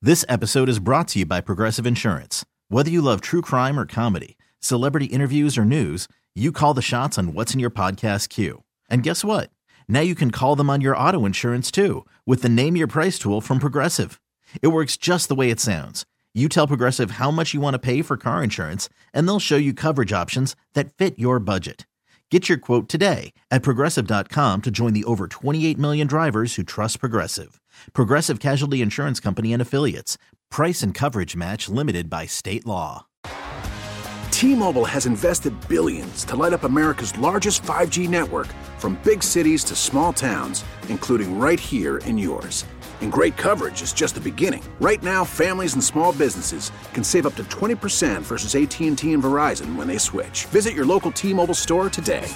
This episode is brought to you by Progressive Insurance. Whether you love true crime or comedy, celebrity interviews or news, you call the shots on what's in your podcast queue. And guess what? Now you can call them on your auto insurance too with the Name Your Price tool from Progressive. It works just the way it sounds. You tell Progressive how much you want to pay for car insurance, and they'll show you coverage options that fit your budget. Get your quote today at Progressive.com to join the over 28 million drivers who trust Progressive. Progressive Casualty Insurance Company and Affiliates. Price and coverage match limited by state law. T-Mobile has invested billions to light up America's largest 5G network, from big cities to small towns, including right here in yours. And great coverage is just the beginning. Right now, families and small businesses can save up to 20% versus AT&T and Verizon when they switch. Visit your local T-Mobile store today.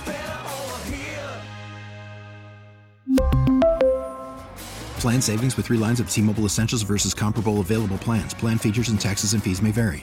Plan savings with 3 lines of T-Mobile Essentials versus comparable available plans. Plan features and taxes and fees may vary.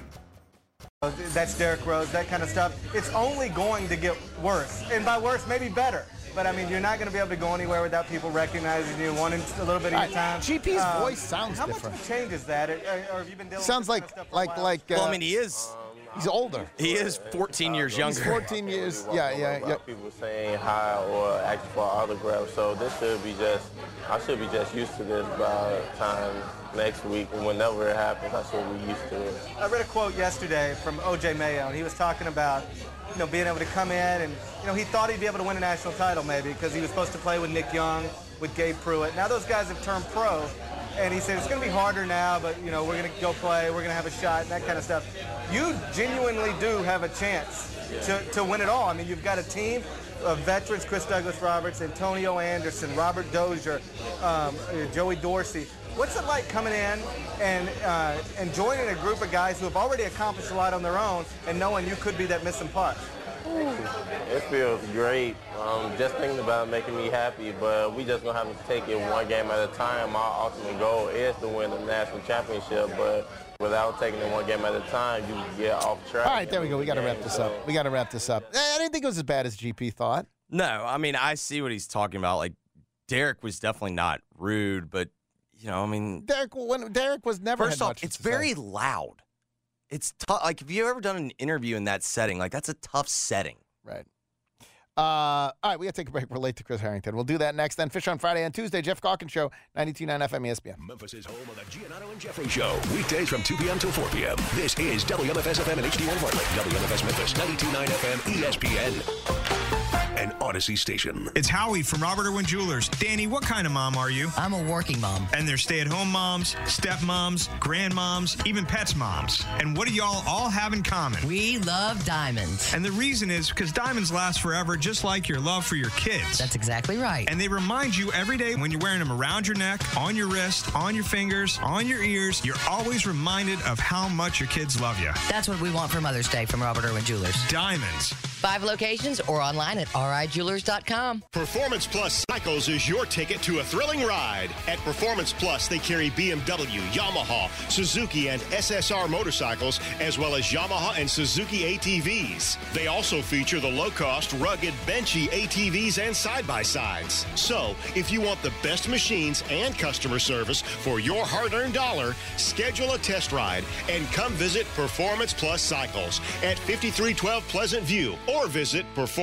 That's Derrick Rose, that kind of stuff. It's only going to get worse. And by worse, maybe better. But, I mean, you're not going to be able to go anywhere without people recognizing you, wanting a little bit of your time. GP's voice sounds different. How much of a change is that? Or have you been dealing sounds with like, this kind of stuff for a while? Well, I mean, he is. He's older. He is 14 years younger. He's 14 years. Yeah. People saying hi or asking for autographs. So this should be just, I should be just used to this by the time next week. And whenever it happens, I should be used to it. I read a quote yesterday from O.J. Mayo, and he was talking about, being able to come in and, he thought he'd be able to win a national title maybe because he was supposed to play with Nick Young, with Gabe Pruitt. Now those guys have turned pro, and he said it's going to be harder now, but, we're going to go play, we're going to have a shot, and that kind of stuff. You genuinely do have a chance to win it all. I mean, you've got a team of veterans, Chris Douglas-Roberts, Antonio Anderson, Robert Dozier, Joey Dorsey. What's it like coming in and joining a group of guys who have already accomplished a lot on their own and knowing you could be that missing part? It feels great. Just thinking about it making me happy, but we just going to have to take it one game at a time. Our ultimate goal is to win the national championship, but without taking it one game at a time, you get off track. All right, there we go. We got to wrap this up. I didn't think it was as bad as GP thought. No, I mean, I see what he's talking about. Like, Derrick was definitely not rude, but, Derrick was never. First off, it's very loud. It's tough. Like, have you ever done an interview in that setting? Like, that's a tough setting. Right. All right, we got to take a break. We're late to Chris Harrington. We'll do that next. Then Fish on Friday and Tuesday. Jeff Calkins Show, 92.9 FM ESPN. Memphis' home of the Giannotto and Jeffrey Show. Weekdays from 2 p.m. till 4 p.m. This is WMFS FM and HD1 Bartlett. WMFS Memphis, 92.9 FM ESPN. An Odyssey station. It's Howie from Robert Irwin Jewelers. Danny, what kind of mom are you? I'm a working mom. And there's stay-at-home moms, stepmoms, grandmoms, even pets moms. And what do y'all all have in common? We love diamonds. And the reason is because diamonds last forever, just like your love for your kids. That's exactly right. And they remind you every day when you're wearing them around your neck, on your wrist, on your fingers, on your ears, you're always reminded of how much your kids love you. That's what we want for Mother's Day from Robert Irwin Jewelers. Diamonds. 5 locations or online at rijewelers.com. Performance Plus Cycles is your ticket to a thrilling ride. At Performance Plus, they carry BMW, Yamaha, Suzuki, and SSR motorcycles, as well as Yamaha and Suzuki ATVs. They also feature the low-cost, rugged, benchy ATVs and side-by-sides. So, if you want the best machines and customer service for your hard-earned dollar, schedule a test ride and come visit Performance Plus Cycles at 5312 Pleasant View, or visit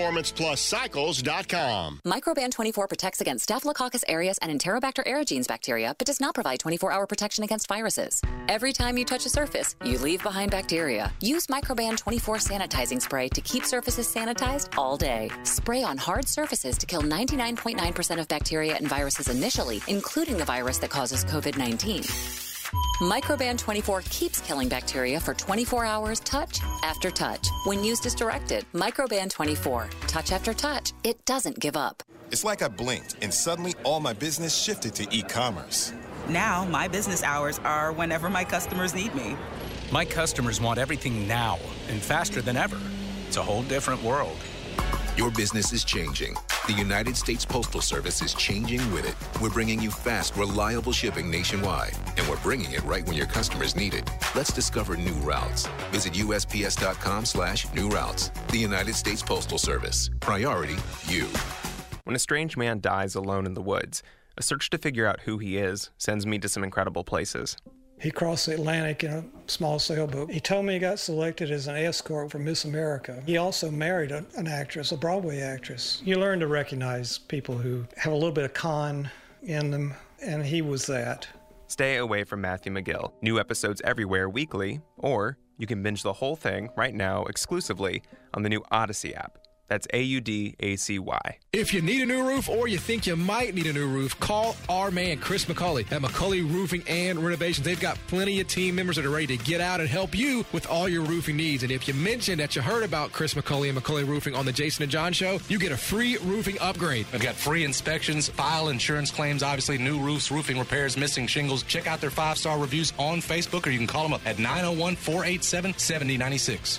performancepluscycles.com. Microban 24 protects against Staphylococcus aureus and Enterobacter aerogenes bacteria, but does not provide 24-hour protection against viruses. Every time you touch a surface, you leave behind bacteria. Use Microban 24 sanitizing spray to keep surfaces sanitized all day. Spray on hard surfaces to kill 99.9% of bacteria and viruses initially, including the virus that causes COVID-19. Microban 24 keeps killing bacteria for 24 hours, touch after touch. When used as directed, Microban 24, touch after touch, it doesn't give up. It's like I blinked and suddenly all my business shifted to e-commerce. Now, my business hours are whenever my customers need me. My customers want everything now and faster than ever. It's a whole different world. Your business is changing. The United States Postal Service is changing with it. We're bringing you fast, reliable shipping nationwide, and we're bringing it right when your customers need it. Let's discover new routes. Visit USPS.com/new routes. The United States Postal Service. Priority, you. When a strange man dies alone in the woods, a search to figure out who he is sends me to some incredible places. He crossed the Atlantic in a small sailboat. He told me he got selected as an escort for Miss America. He also married an actress, a Broadway actress. You learn to recognize people who have a little bit of con in them, and he was that. Stay away from Matthew McGill. New episodes everywhere weekly, or you can binge the whole thing right now exclusively on the new Odyssey app. That's AUDACY. If you need a new roof or you think you might need a new roof, call our man Chris McCauley at McCauley Roofing and Renovations. They've got plenty of team members that are ready to get out and help you with all your roofing needs. And if you mention that you heard about Chris McCauley and McCauley Roofing on the Jason and John Show, you get a free roofing upgrade. They've got free inspections, file insurance claims, obviously new roofs, roofing repairs, missing shingles. Check out their 5-star reviews on Facebook, or you can call them up at 901-487-7096.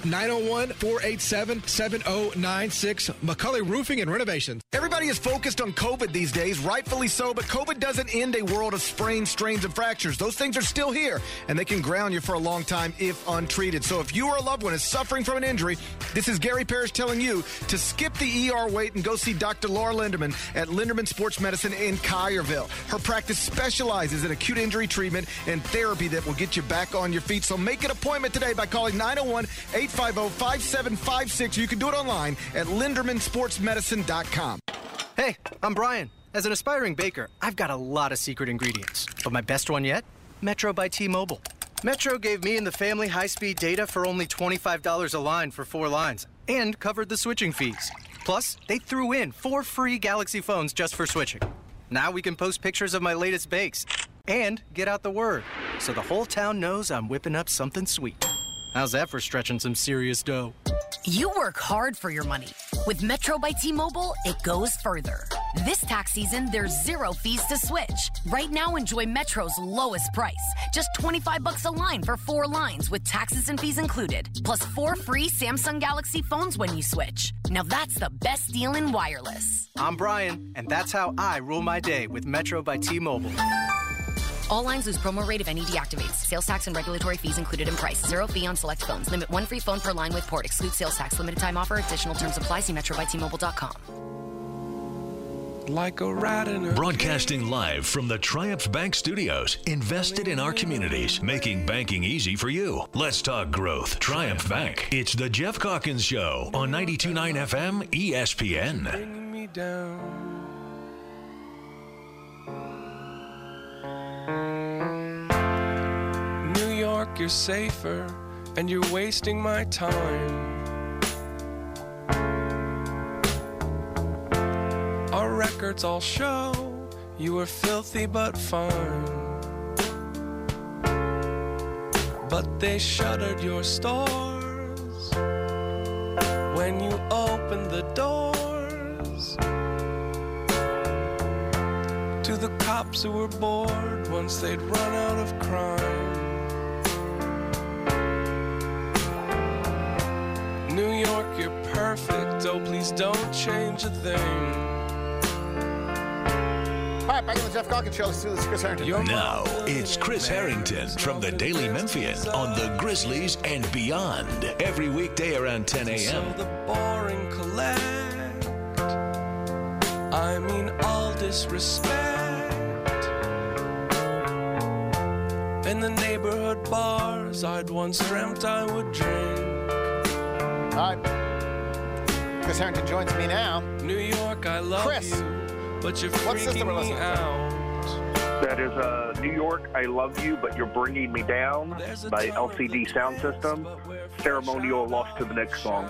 901-487-7096. McCauley Roofing and Renovations. Everybody is focused on COVID these days, rightfully so, but COVID doesn't end a world of sprains, strains, and fractures. Those things are still here, and they can ground you for a long time if untreated. So if you or a loved one is suffering from an injury, this is Gary Parrish telling you to skip the ER wait and go see Dr. Laura Linderman at Linderman Sports Medicine in Collierville. Her practice specializes in acute injury treatment and therapy that will get you back on your feet. So make an appointment today by calling 901-850-5756. You can do it online at LindermanSportsMedicine.com. Hey, I'm Brian. As an aspiring baker, I've got a lot of secret ingredients. But my best one yet? Metro by T-Mobile. Metro gave me and the family high-speed data for only $25 a line for 4 lines and covered the switching fees. Plus, they threw in 4 free Galaxy phones just for switching. Now we can post pictures of my latest bakes and get out the word so the whole town knows I'm whipping up something sweet. How's that for stretching some serious dough? You work hard for your money. With Metro by T-Mobile, it goes further. This tax season, there's 0 fees to switch. Right now, enjoy Metro's lowest price. Just $25 a line for 4 lines with taxes and fees included. Plus 4 free Samsung Galaxy phones when you switch. Now that's the best deal in wireless. I'm Brian, and that's how I rule my day with Metro by T-Mobile. All lines lose promo rate if any deactivates. Sales tax and regulatory fees included in price. 0 fee on select phones. Limit 1 free phone per line with port. Exclude sales tax. Limited time offer. Additional terms apply. See metrobytmobile.com. Like a rat in a Broadcasting live from the Triumph Bank Studios, invested in our communities, making banking easy for you. Let's talk growth. Triumph Bank. It's the Jeff Calkins Show on 92.9 FM ESPN. bringing me down. New York, you're safer, and you're wasting my time. Our records all show you were filthy but fine. But they shuttered your stores when you opened the doors to the cops who were bored once they'd run out of crime. New York, you're perfect, oh please don't change a thing. All right, back on the Jeff Calkins Show. Let's do this. Chris Harrington. Now, it's Chris Harrington from the Daily Memphian on the Grizzlies and beyond. Every weekday around 10 a.m. So the boring collect, I mean all disrespect. In the neighborhood bars I'd once dreamt I would drink. All right. Chris Harrington joins me now. New York, I love Chris, you, but you're what system freaking we're me listening to? out. That is New York, I Love You, But You're Bringing Me Down by LCD Sound System. Ceremonial Lost to the Next song.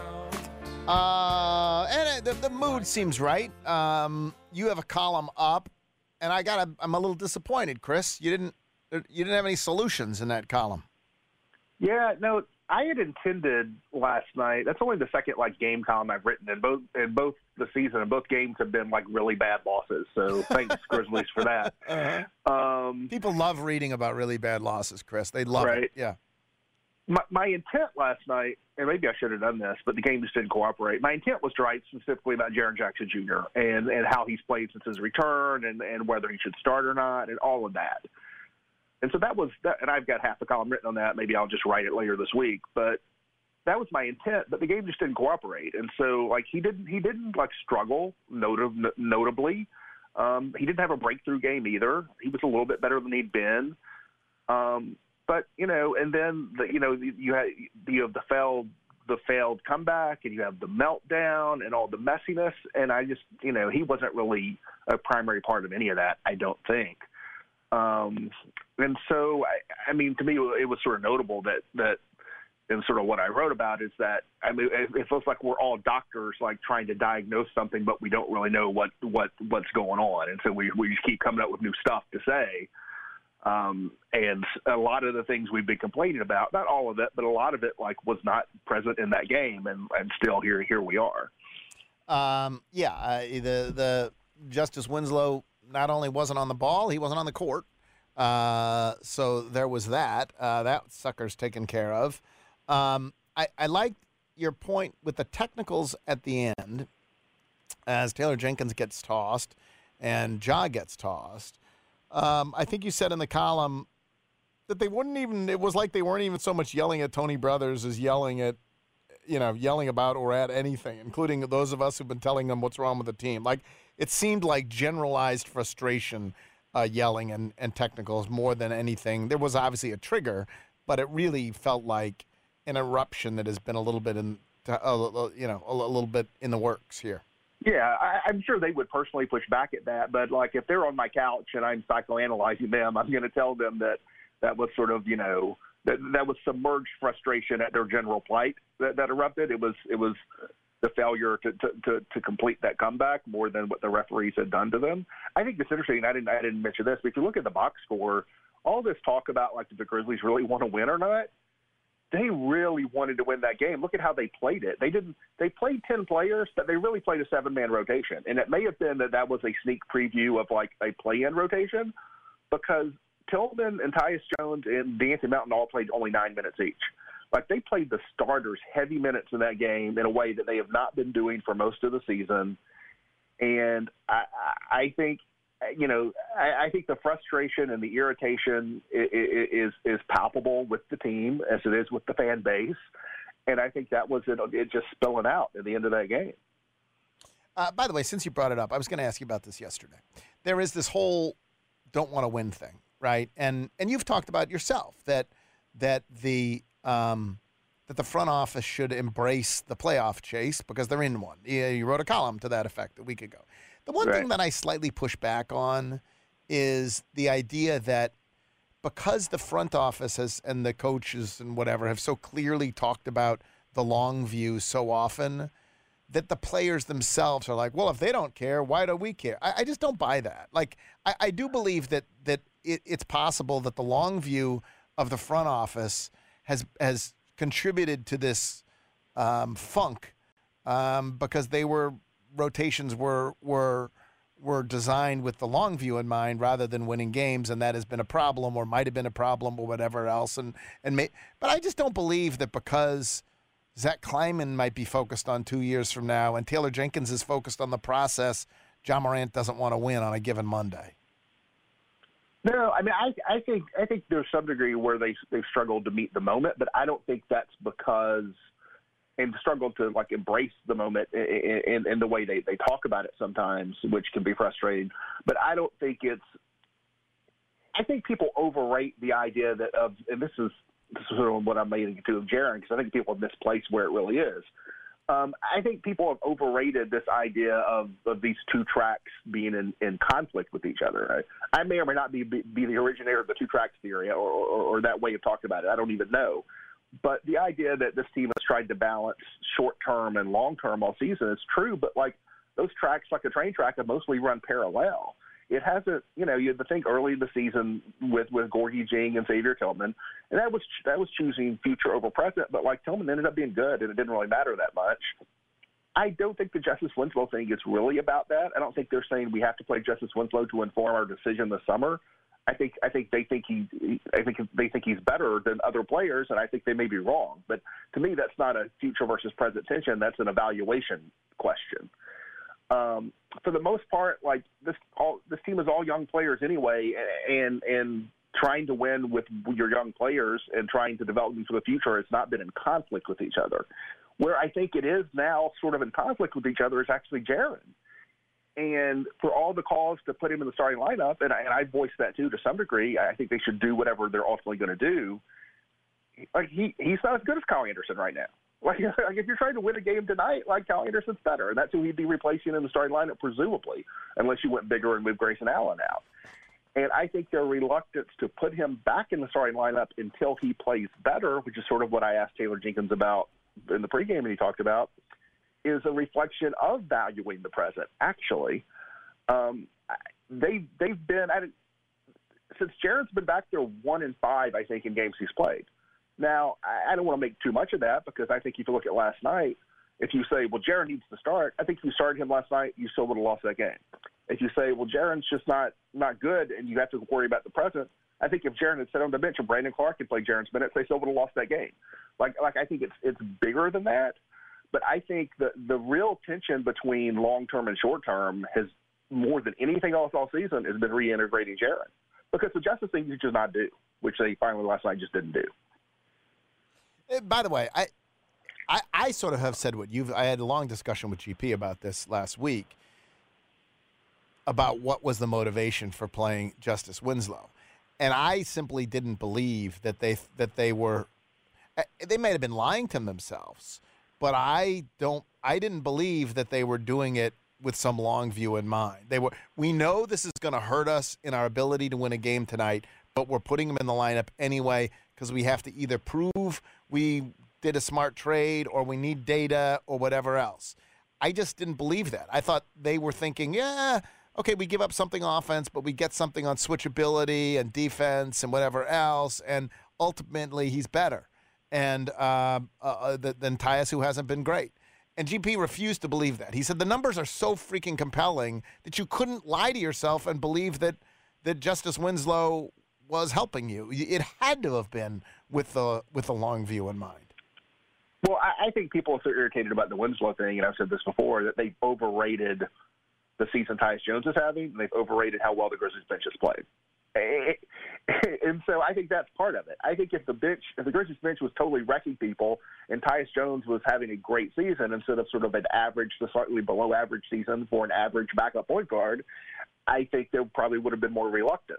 And the mood seems right. You have a column up, and I'm a little disappointed, Chris. You didn't have any solutions in that column. Yeah, no, I had intended last night. That's only the second game column I've written in both the season, and both games have been really bad losses. So thanks, Grizzlies, for that. People love reading about really bad losses, Chris. They love it. Yeah. My intent last night, and maybe I should have done this, but the game just didn't cooperate. My intent was to write specifically about Jaren Jackson Jr. and how he's played since his return and whether he should start or not and all of that. And so that was that, and I've got half the column written on that. Maybe I'll just write it later this week. But that was my intent. But the game just didn't cooperate, and so he didn't struggle notably. He didn't have a breakthrough game either. He was a little bit better than he'd been. But and then you have the failed comeback, and you have the meltdown and all the messiness. And I just he wasn't really a primary part of any of that, I don't think. And so I mean, to me, it was sort of notable that and sort of what I wrote about is that, I mean, it feels like we're all doctors, like trying to diagnose something, but we don't really know what's going on. And so we just keep coming up with new stuff to say. And a lot of the things we've been complaining about, not all of it, but a lot of it was not present in that game. And still here we are. The Justice Winslow not only wasn't on the ball, he wasn't on the court. So there was that. That sucker's taken care of. I like your point with the technicals at the end as Taylor Jenkins gets tossed and Ja gets tossed. I think you said in the column that it was like they weren't even so much yelling at Tony Brothers as yelling about or at anything, including those of us who've been telling them what's wrong with the team. Like, it seemed like generalized frustration, yelling and technicals more than anything. There was obviously a trigger, but it really felt like an eruption that has been a little bit in the works here. Yeah, I'm sure they would personally push back at that, but if they're on my couch and I'm psychoanalyzing them, I'm going to tell them that was sort of that was submerged frustration at their general plight that erupted. It was the failure to complete that comeback more than what the referees had done to them. I think it's interesting. I didn't mention this, but if you look at the box score, all this talk about did the Grizzlies really want to win or not? They really wanted to win that game. Look at how they played it. They played 10 players, but they really played a 7-man rotation. And it may have been that was a sneak preview of a play-in rotation, because Tillman and Tyus Jones and D'Anthony Mountain all played only 9 minutes each. They played the starters heavy minutes in that game in a way that they have not been doing for most of the season. And I think, I think the frustration and the irritation is palpable with the team as it is with the fan base. And I think that was it just spilling out at the end of that game. By the way, since you brought it up, I was going to ask you about this yesterday. There is this whole don't want to win thing, right? And you've talked about yourself that the front office should embrace the playoff chase because they're in one. You wrote a column to that effect a week ago. The one thing that I slightly push back on is the idea that because the front office and the coaches and whatever have so clearly talked about the long view so often, that the players themselves are like, well, if they don't care, why do we care? I just don't buy that. I do believe that it's possible that the long view of the front office has contributed to this funk because rotations were designed with the long view in mind rather than winning games, and that has been a problem or might have been a problem or whatever else. But I just don't believe that because Zach Kleiman might be focused on 2 years from now and Taylor Jenkins is focused on the process, Ja Morant doesn't want to win on a given Monday. No, I mean, I think there's some degree where they've struggled to meet the moment, but I don't think that's because and struggled to embrace the moment in the way they talk about it sometimes, which can be frustrating. But I don't think I think people overrate the idea and this is sort of what I'm leading to of Jaron, because I think people have misplaced where it really is. I think people have overrated this idea of these two tracks being in conflict with each other. Right? I may or may not be the originator of the two tracks theory or that way of talking about it. I don't even know. But the idea that this team has tried to balance short-term and long-term all season is true, but those tracks, like a train track, have mostly run parallel. It hasn't, you had to think early in the season with Gorgui Dieng and Xavier Tillman, and that was choosing future over present, but Tillman ended up being good, and it didn't really matter that much. I don't think the Justice Winslow thing is really about that. I don't think they're saying we have to play Justice Winslow to inform our decision this summer. I think they think he's better than other players, and I think they may be wrong. But to me, that's not a future versus present tension. That's an evaluation question. For the most part, this team is all young players anyway, and trying to win with your young players and trying to develop them for the future has not been in conflict with each other. Where I think it is now sort of in conflict with each other is actually Jaron. And for all the calls to put him in the starting lineup, and I voiced that too to some degree, I think they should do whatever they're ultimately going to do. Like he's not as good as Kyle Anderson right now. Like if you're trying to win a game tonight, like Kyle Anderson's better, and that's who he'd be replacing in the starting lineup presumably, unless you went bigger and moved Grayson Allen out. And I think their reluctance to put him back in the starting lineup until he plays better, which is sort of what I asked Taylor Jenkins about in the pregame and he talked about, is a reflection of valuing the present. Actually, they've been at it since Jaren's been back there 1-5, I think, in games he's played. Now, I don't want to make too much of that because I think if you look at last night, if you say, well, Jaren needs to start, I think if you started him last night, you still would have lost that game. If you say, well, Jaren's just not good and you have to worry about the present, I think if Jaren had sat on the bench and Brandon Clark had played Jaren's minutes, they still would have lost that game. Like I think it's bigger than that. But I think the real tension between long-term and short-term has, more than anything else all season, has been reintegrating Jaren. Because the Justice thing you just not do, which they finally last night just didn't do. By the way, I sort of have said I had a long discussion with GP about this last week, about what was the motivation for playing Justice Winslow. And I simply didn't believe that they were – they may have been lying to themselves, but I didn't believe that they were doing it with some long view in mind. We know this is going to hurt us in our ability to win a game tonight, but we're putting them in the lineup anyway because we have to either prove we did a smart trade or we need data or whatever else. I just didn't believe that. I thought they were thinking, yeah, okay, we give up something offense, but we get something on switchability and defense and whatever else, and ultimately he's better and than Tyus, who hasn't been great. And GP refused to believe that. He said the numbers are so freaking compelling that you couldn't lie to yourself and believe that Justice Winslow was helping you. It had to have been with the long view in mind. Well, I think people are so irritated about the Winslow thing, and I've said this before, that they've overrated the season Tyus Jones is having, and they've overrated how well the Grizzlies bench has played. And so I think that's part of it. I think if the Grizzlies bench was totally wrecking people and Tyus Jones was having a great season instead of sort of an average to slightly below average season for an average backup point guard, I think there probably would have been more reluctance.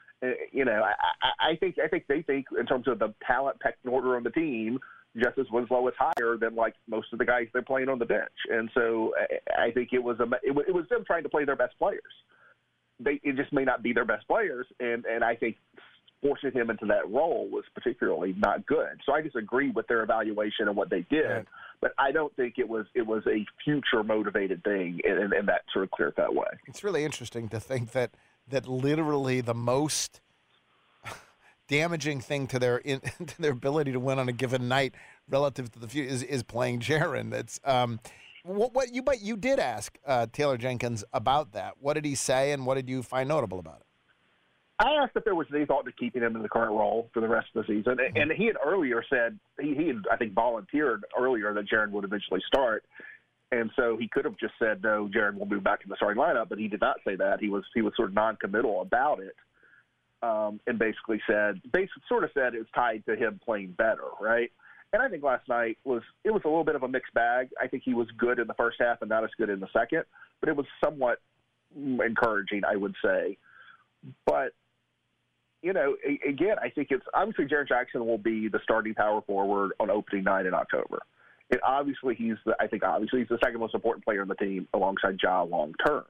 I think they think in terms of the talent pecking order on the team, Justice Winslow is higher than like most of the guys they're playing on the bench, and so I think it was them trying to play their best players. It just may not be their best players, and I think forcing him into that role was particularly not good. So I disagree with their evaluation and what they did, right. But I don't think it was a future motivated thing in that sort of clear-cut way. It's really interesting to think that literally the most damaging thing to their ability to win on a given night relative to the future is playing Jaren. It's But you did ask Taylor Jenkins about that. What did he say, and what did you find notable about it? I asked if there was any thought to keeping him in the current role for the rest of the season, and he had earlier said he had, I think, volunteered earlier that Jaren would eventually start, and so he could have just said no, Jaren will move back in the starting lineup, but he did not say that. He was sort of non-committal about it, and basically said it's tied to him playing better, right? And I think last night was a little bit of a mixed bag. I think he was good in the first half and not as good in the second, but it was somewhat encouraging, I would say. But, again, I think it's obviously Jaren Jackson will be the starting power forward on opening night in October. And obviously he's the second most important player on the team alongside Ja long term.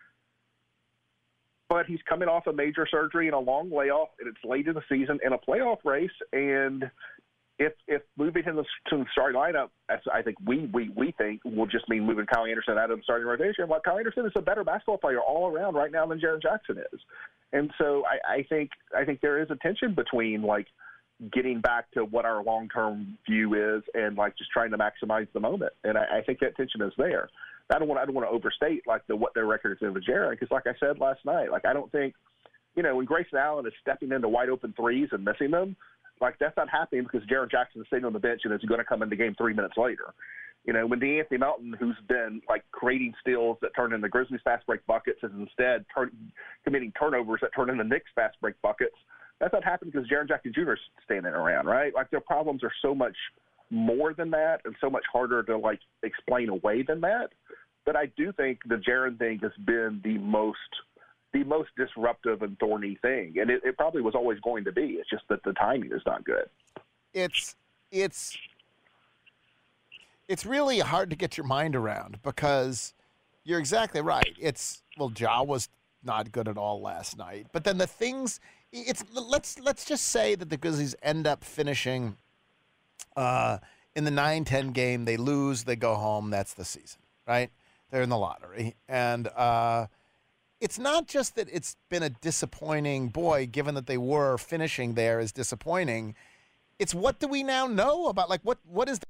But he's coming off a major surgery and a long layoff, and it's late in the season in a playoff race, and if moving him to the starting lineup, as I think we think will just mean moving Kyle Anderson out of the starting rotation. Well, Kyle Anderson is a better basketball player all around right now than Jaren Jackson is, and so I think there is a tension between like getting back to what our long-term view is and like just trying to maximize the moment, and I think that tension is there. I don't want to overstate like what their record is with Jaren, because like I said last night, like I don't think when Grayson Allen is stepping into wide open threes and missing them. Like, that's not happening because Jaren Jackson is sitting on the bench and is going to come into game 3 minutes later. When DeAnthony Melton, who's been, like, creating steals that turn into Grizzlies fast break buckets, is instead committing turnovers that turn into Knicks fast break buckets, that's not happening because Jaren Jackson Jr. is standing around, right? Like, their problems are so much more than that and so much harder to, like, explain away than that. But I do think the Jaron thing has been the most disruptive and thorny thing, and it probably was always going to be. It's just that the timing is not good. It's really hard to get your mind around because you're exactly right. Ja was not good at all last night, but then the things. Let's just say that the Grizzlies end up finishing in the 9-10 game. They lose, they go home. That's the season, right? They're in the lottery, and it's not just that it's been a disappointing given that they were finishing there is disappointing. It's what do we now know about, like, what is the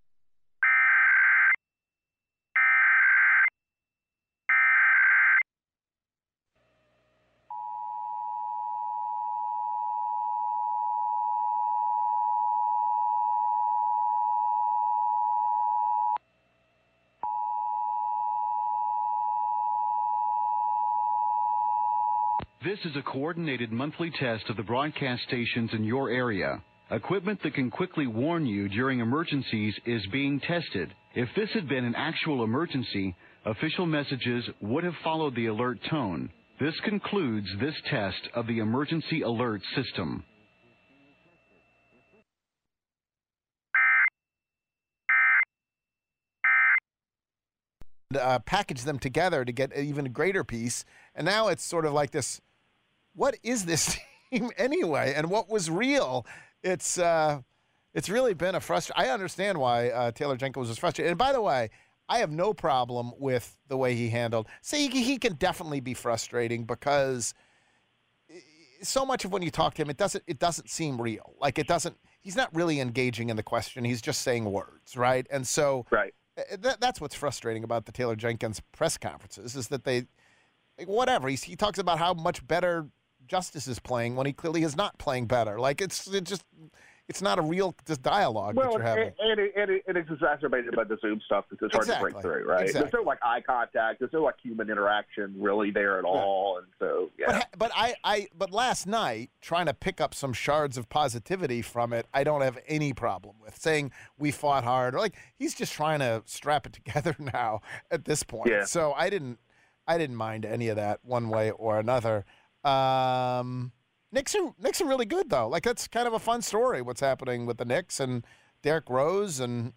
This is a coordinated monthly test of the broadcast stations in your area. Equipment that can quickly warn you during emergencies is being tested. If this had been an actual emergency, official messages would have followed the alert tone. This concludes this test of the emergency alert system. Package them together to get an even greater piece, and now it's sort of like this. What is this team anyway? And what was real? It's really been a frustration. I understand why Taylor Jenkins was frustrated. And by the way, I have no problem with the way he handled. See, he can definitely be frustrating because so much of when you talk to him, it doesn't seem real. Like he's not really engaging in the question. He's just saying words, right? And so that's what's frustrating about the Taylor Jenkins press conferences is that whatever. He talks about how much better Justice is playing when he clearly is not playing better. Like it's not a real dialogue that you're having. And it's exacerbated by the Zoom stuff because it's hard to break through, right? Exactly. There's no like eye contact. There's no like human interaction really there at all. And so, yeah. But last night, trying to pick up some shards of positivity from it, I don't have any problem with saying we fought hard. Or like he's just trying to strap it together now at this point. Yeah. So I didn't mind any of that one way or another. Knicks are really good though. Like that's kind of a fun story. What's happening with the Knicks and Derrick Rose and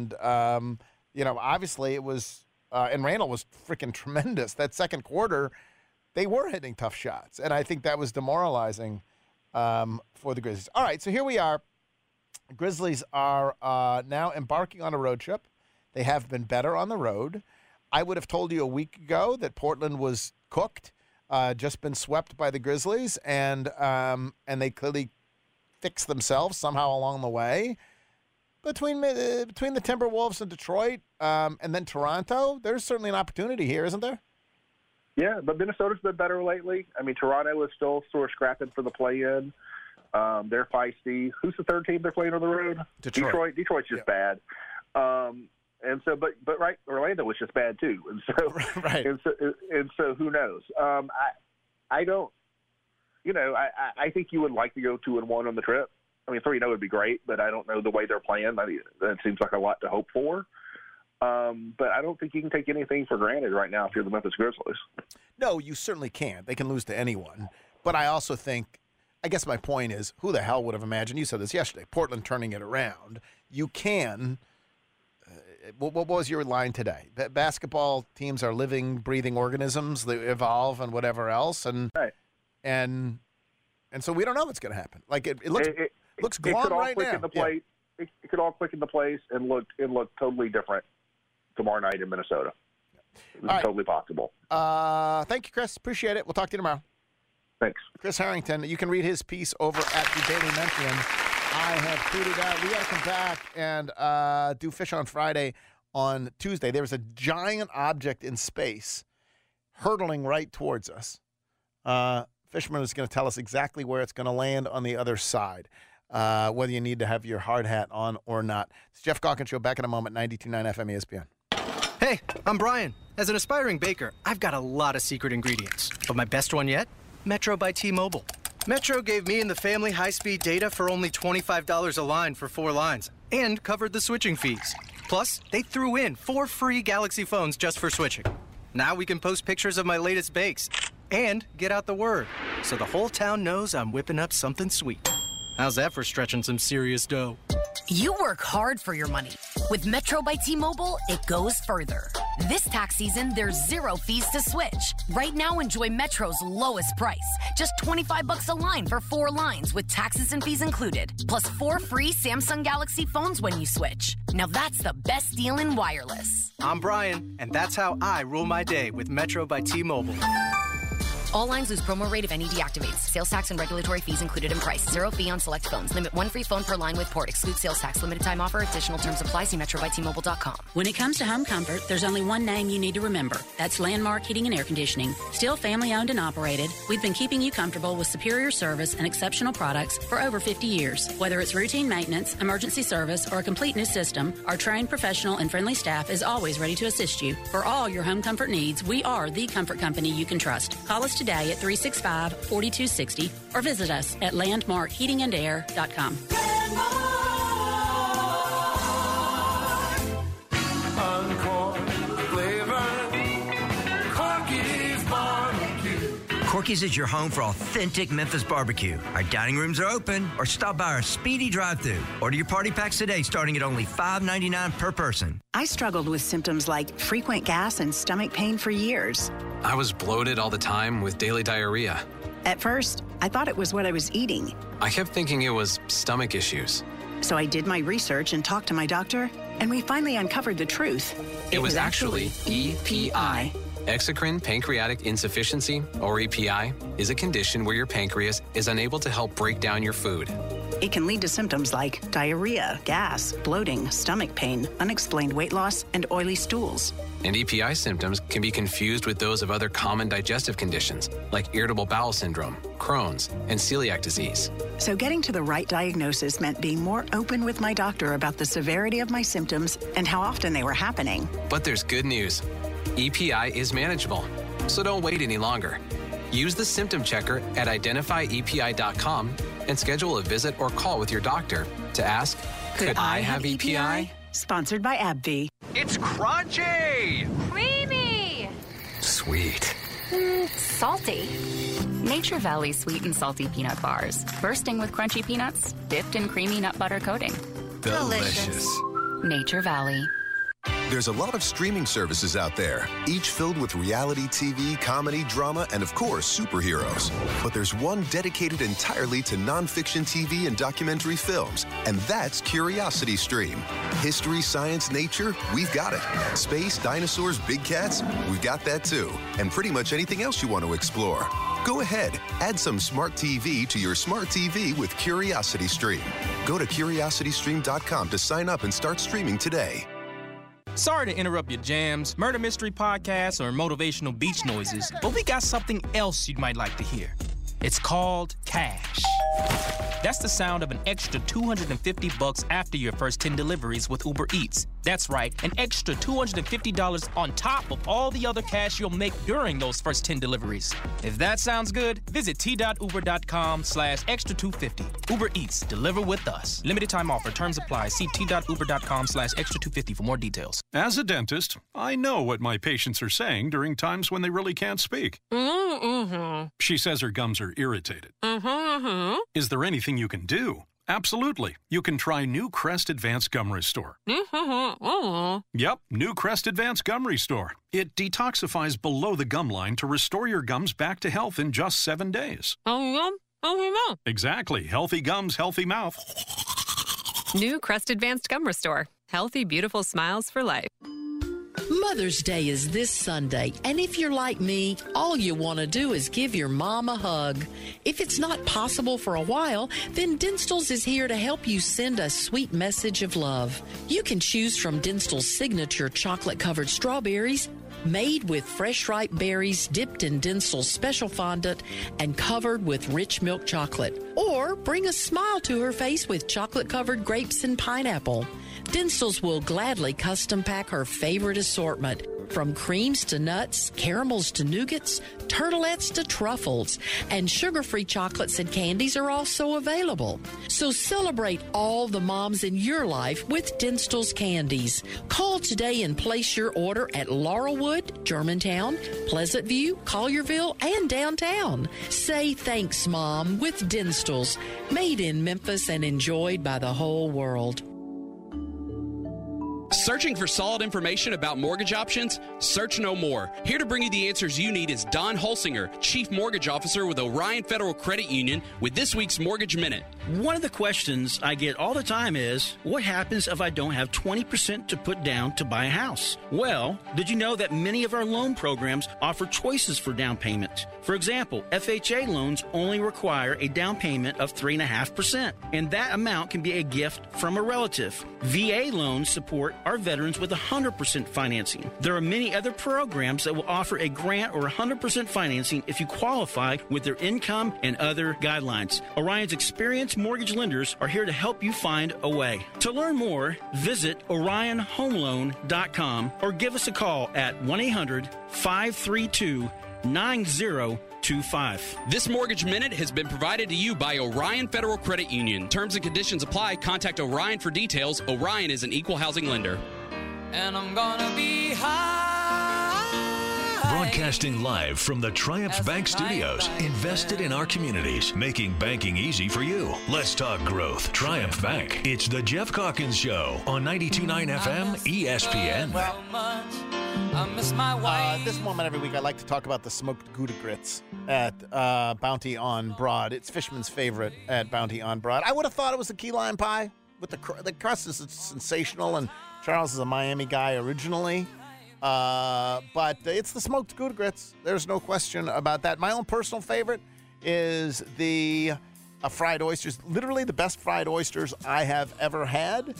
obviously it was and Randall was freaking tremendous. That second quarter, they were hitting tough shots, and I think that was demoralizing for the Grizzlies. All right, so here we are. Grizzlies are now embarking on a road trip. They have been better on the road. I would have told you a week ago that Portland was cooked. Just been swept by the Grizzlies, and they clearly fixed themselves somehow along the way. Between the Timberwolves and Detroit, and then Toronto, there's certainly an opportunity here, isn't there? Yeah, but Minnesota's been better lately. I mean, Toronto is still sort of scrapping for the play-in. They're feisty. Who's the third team they're playing on the road? Detroit. Detroit's just bad. And so, but right, Orlando was just bad too, and so right, and so who knows? I don't, I think you would like to go 2-1 on the trip. I mean, 3-0 would be great, but I don't know the way they're playing. I mean, that seems like a lot to hope for. But I don't think you can take anything for granted right now if you're the Memphis Grizzlies. No, you certainly can't. They can lose to anyone. But I also think, I guess my point is, who the hell would have imagined? You said this yesterday. Portland turning it around. You can. What was your line today? Basketball teams are living, breathing organisms. They evolve and whatever else, and so we don't know what's going to happen. Like it looks glum right now. It could all click into place and look totally different tomorrow night in Minnesota. It's totally possible. Thank you, Chris. Appreciate it. We'll talk to you tomorrow. Thanks, Chris Harrington. You can read his piece over at the Daily Memphian. I have tweeted out. We got to come back and do Fish on Friday on Tuesday. There was a giant object in space hurtling right towards us. Fishman is going to tell us exactly where it's going to land on the other side, whether you need to have your hard hat on or not. It's Jeff Calkins Show. Back in a moment, 92.9 FM ESPN. Hey, I'm Brian. As an aspiring baker, I've got a lot of secret ingredients. But my best one yet? Metro by T-Mobile. Metro gave me and the family high-speed data for only $25 a line for 4 lines and covered the switching fees. Plus, they threw in 4 free Galaxy phones just for switching. Now we can post pictures of my latest bakes and get out the word so the whole town knows I'm whipping up something sweet. How's that for stretching some serious dough? You work hard for your money. With Metro by T-Mobile, it goes further. This tax season, there's 0 fees to switch. Right now, enjoy Metro's lowest price. Just $25 a line for 4 lines with taxes and fees included. Plus 4 free Samsung Galaxy phones when you switch. Now that's the best deal in wireless. I'm Brian, and that's how I rule my day with Metro by T-Mobile. All lines lose promo rate if any deactivates. Sales tax and regulatory fees included in price. 0 fee on select phones. Limit 1 free phone per line with port. Exclude sales tax. Limited time offer. Additional terms apply. See metrobytmobile.com. When it comes to home comfort, there's only one name you need to remember. That's Landmark Heating and Air Conditioning. Still family owned and operated, we've been keeping you comfortable with superior service and exceptional products for over 50 years. Whether it's routine maintenance, emergency service, or a complete new system, our trained professional and friendly staff is always ready to assist you. For all your home comfort needs, we are the comfort company you can trust. Call us today at 365-4260 or visit us at landmarkheatingandair.com. Corky's is your home for authentic Memphis barbecue. Our dining rooms are open, or stop by our speedy drive-thru. Order your party packs today, starting at only $5.99 per person. I struggled with symptoms like frequent gas and stomach pain for years. I was bloated all the time with daily diarrhea. At first, I thought it was what I was eating. I kept thinking it was stomach issues. So I did my research and talked to my doctor, and we finally uncovered the truth. It was actually EPI. Exocrine pancreatic insufficiency, or EPI, is a condition where your pancreas is unable to help break down your food. It can lead to symptoms like diarrhea, gas, bloating, stomach pain, unexplained weight loss, and oily stools. And EPI symptoms can be confused with those of other common digestive conditions, like irritable bowel syndrome, Crohn's, and celiac disease. So getting to the right diagnosis meant being more open with my doctor about the severity of my symptoms and how often they were happening. But there's good news. EPI is manageable, so don't wait any longer. Use the symptom checker at identifyepi.com and schedule a visit or call with your doctor to ask, could I have EPI? Sponsored by AbbVie. It's crunchy! Creamy! Sweet. Salty. Nature Valley sweet and salty peanut bars. Bursting with crunchy peanuts, dipped in creamy nut butter coating. Delicious. Nature Valley. There's a lot of streaming services out there, each filled with reality TV, comedy, drama, and of course, superheroes. But there's one dedicated entirely to nonfiction TV and documentary films, and that's Curiosity Stream. History, science, nature, we've got it. Space, dinosaurs, big cats, we've got that too. And pretty much anything else you want to explore. Go ahead, add some smart TV to your smart TV with Curiosity Stream. Go to curiositystream.com to sign up and start streaming today. Sorry to interrupt your jams, murder mystery podcasts, or motivational beach noises, but we got something else you might like to hear. It's called cash. That's the sound of an extra $250 after your first 10 deliveries with Uber Eats. That's right, an extra $250 on top of all the other cash you'll make during those first 10 deliveries. If that sounds good, visit t.uber.com/extra250. Uber Eats, deliver with us. Limited time offer, terms apply. See t.uber.com/extra250 for more details. As a dentist, I know what my patients are saying during times when they really can't speak. Mm-hmm. She says her gums are irritated. Mm-hmm. Is there anything you can do? Absolutely. You can try new Crest Advanced Gum Restore. Yep, new Crest Advanced Gum Restore. It detoxifies below the gum line to restore your gums back to health in just 7 days. Exactly. Healthy gums, healthy mouth. New Crest Advanced Gum Restore. Healthy, beautiful smiles for life. Mother's Day is this Sunday, and if you're like me, all you want to do is give your mom a hug. If it's not possible for a while, then Dinstall's is here to help you send a sweet message of love. You can choose from Dinstall's signature chocolate-covered strawberries, made with fresh ripe berries dipped in Dinstall's special fondant and covered with rich milk chocolate. Or bring a smile to her face with chocolate-covered grapes and pineapple. Dinstall's will gladly custom pack her favorite assortment. From creams to nuts, caramels to nougats, turtlettes to truffles, and sugar-free chocolates and candies are also available. So celebrate all the moms in your life with Dinstall's Candies. Call today and place your order at Laurelwood, Germantown, Pleasant View, Collierville, and downtown. Say thanks, Mom, with Dinstall's. Made in Memphis and enjoyed by the whole world. Searching for solid information about mortgage options? Search no more. Here to bring you the answers you need is Don Holsinger, Chief Mortgage Officer with Orion Federal Credit Union, with this week's Mortgage Minute. One of the questions I get all the time is, what happens if I don't have 20% to put down to buy a house? Well, did you know that many of our loan programs offer choices for down payment? For example, FHA loans only require a down payment of 3.5%, and that amount can be a gift from a relative. VA loans support our veterans with 100% financing. There are many other programs that will offer a grant or 100% financing if you qualify with their income and other guidelines. Orion's experienced mortgage lenders are here to help you find a way. To learn more, visit OrionHomeLoan.com or give us a call at 1-800-532-9025. This Mortgage Minute has been provided to you by Orion Federal Credit Union. Terms and conditions apply. Contact Orion for details. Orion is an equal housing lender. And I'm gonna be high. Broadcasting live from the Triumph Bank Studios, invested in our communities, making banking easy for you. Let's talk growth. Triumph Bank. It's the Jeff Calkins Show on 92.9 FM ESPN. I miss my wife. This moment every week, I like to talk about the smoked Gouda grits at Bounty on Broad. It's Fishman's favorite at Bounty on Broad. I would have thought it was a key lime pie. With the crust is sensational, and Charles is a Miami guy originally. But it's the smoked Gouda grits. There's no question about that. My own personal favorite is the fried oysters. Literally the best fried oysters I have ever had.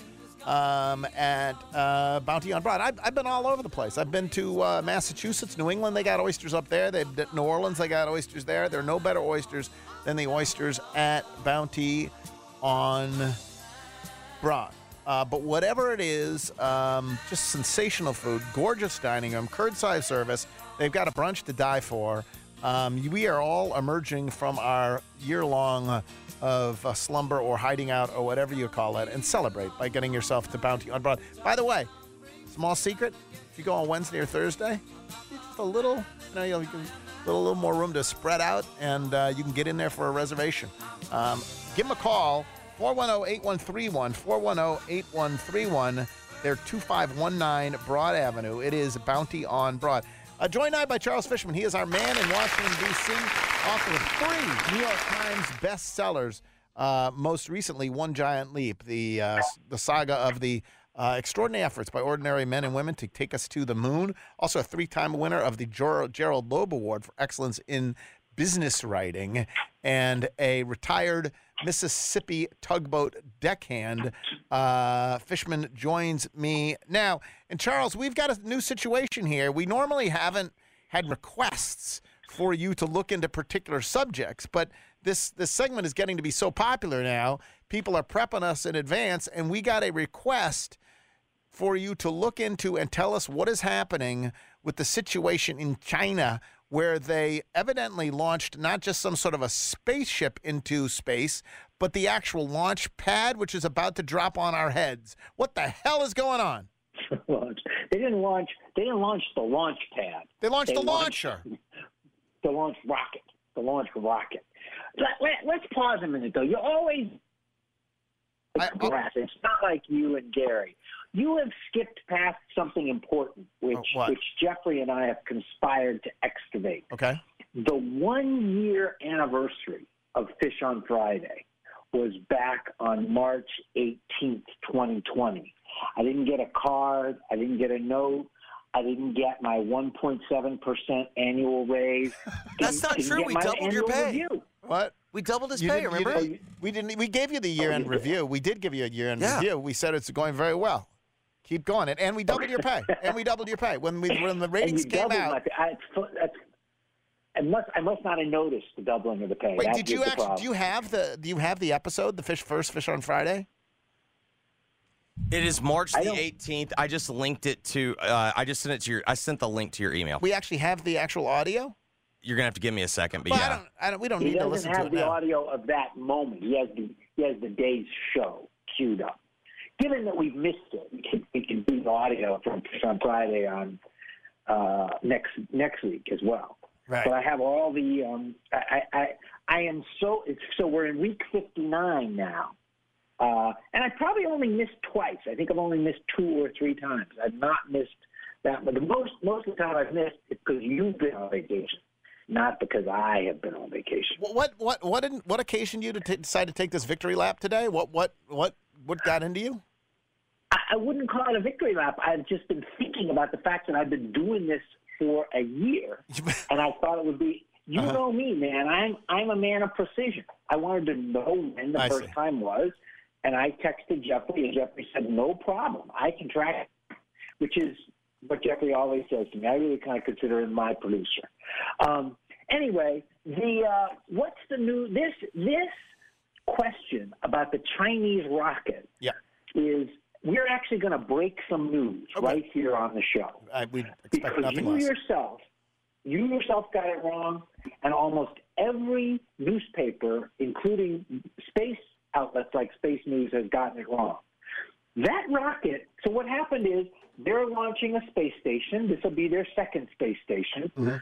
At Bounty on Broad. I've been all over the place. I've been to Massachusetts, New England. They got oysters up there. New Orleans, they got oysters there. There are no better oysters than the oysters at Bounty on Broad. But whatever it is, just sensational food, gorgeous dining room, curbside service. They've got a brunch to die for. We are all emerging from our year-long of slumber or hiding out or whatever you call it, and celebrate by getting yourself to Bounty on Broad. By the way, small secret, if you go on Wednesday or Thursday, just a little, you can a little more room to spread out, and you can get in there for a reservation. Give them a call, 410-8131, 410-8131. They're 2519 Broad Avenue. It is Bounty on Broad. Joined now by Charles Fishman. He is our man in Washington, D.C., author of 3 New York Times bestsellers. Most recently, One Giant Leap, the saga of the extraordinary efforts by ordinary men and women to take us to the moon. Also a 3-time winner of the Gerald Loeb Award for Excellence in Business Writing, and a retired Mississippi tugboat deckhand. Fishman joins me now. And Charles, we've got a new situation here. We normally haven't had requests for you to look into particular subjects, but this segment is getting to be so popular now. People are prepping us in advance, and we got a request for you to look into and tell us what is happening with the situation in China, where they evidently launched not just some sort of a spaceship into space, but the actual launch pad, which is about to drop on our heads. What the hell is going on? They didn't launch the launch pad. They launched the launcher. The launch rocket. Let's pause a minute, though. You always it's not like you and Gary. You have skipped past something important, which Jeffrey and I have conspired to excavate. Okay. The 1-year anniversary of Fish on Friday was back on March 18th, 2020. I didn't get a card. I didn't get a note. I didn't get my 1.7% annual raise. That's not true. We doubled your pay. Review. What? We doubled his pay, remember? We didn't. We gave you the year-end review. We did give you a year-end review. We said it's going very well. Keep going. And we doubled your pay. When the ratings came out. I must not have noticed the doubling of the pay. Wait, do you have the episode, the first Fish on Friday? It is March the 18th. I just linked it to. I just sent it to your. I sent the link to your email. We actually have the actual audio. You're gonna have to give me a second, but well, yeah. We don't need to listen to it now. He doesn't have the audio of that moment. He has the day's show queued up. Given that we've missed it, we can do the audio from Friday on next week as well. Right. But I have all the. I am so we're in week 59 now, and I probably only missed twice. I think I've only missed 2 or 3 times. I've not missed that, but the most of the time I've missed is because you've been on vacation, not because I have been on vacation. What occasioned you to decide to take this victory lap today? What got into you? I wouldn't call it a victory lap. I've just been thinking about the fact that I've been doing this for a year, and I thought it would be. You know me, man. I'm a man of precision. I wanted to know when the first time was, and I texted Jeffrey, and Jeffrey said, "No problem. I can track it," which is what Jeffrey always says to me. I really kind of consider him my producer. Anyway, what's the new this question about the Chinese rocket? Yeah. Is we're actually going to break some news right here on the show. We expect nothing less. You yourself got it wrong, and almost every newspaper, including space outlets like Space News, has gotten it wrong. That rocket, so what happened is they're launching a space station. This will be their second space station. Mm-hmm.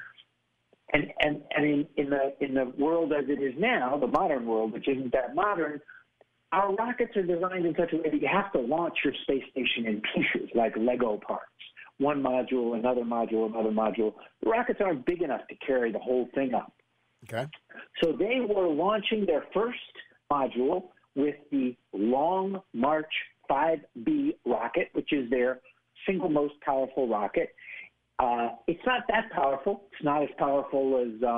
And in the world as it is now, the modern world, which isn't that modern, our rockets are designed in such a way that you have to launch your space station in pieces, like Lego parts. One module, another module, another module. The rockets aren't big enough to carry the whole thing up. Okay. So they were launching their first module with the Long March 5B rocket, which is their single most powerful rocket. It's not that powerful. It's not as powerful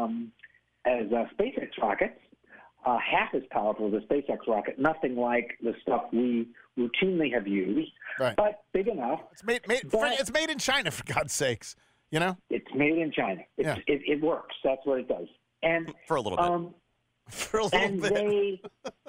as SpaceX rockets. Half as powerful as a SpaceX rocket. Nothing like the stuff we routinely have used, but big enough. It's made in China, for God's sakes. You know, it's made in China. It works. That's what it does. And for a little bit. For a little bit.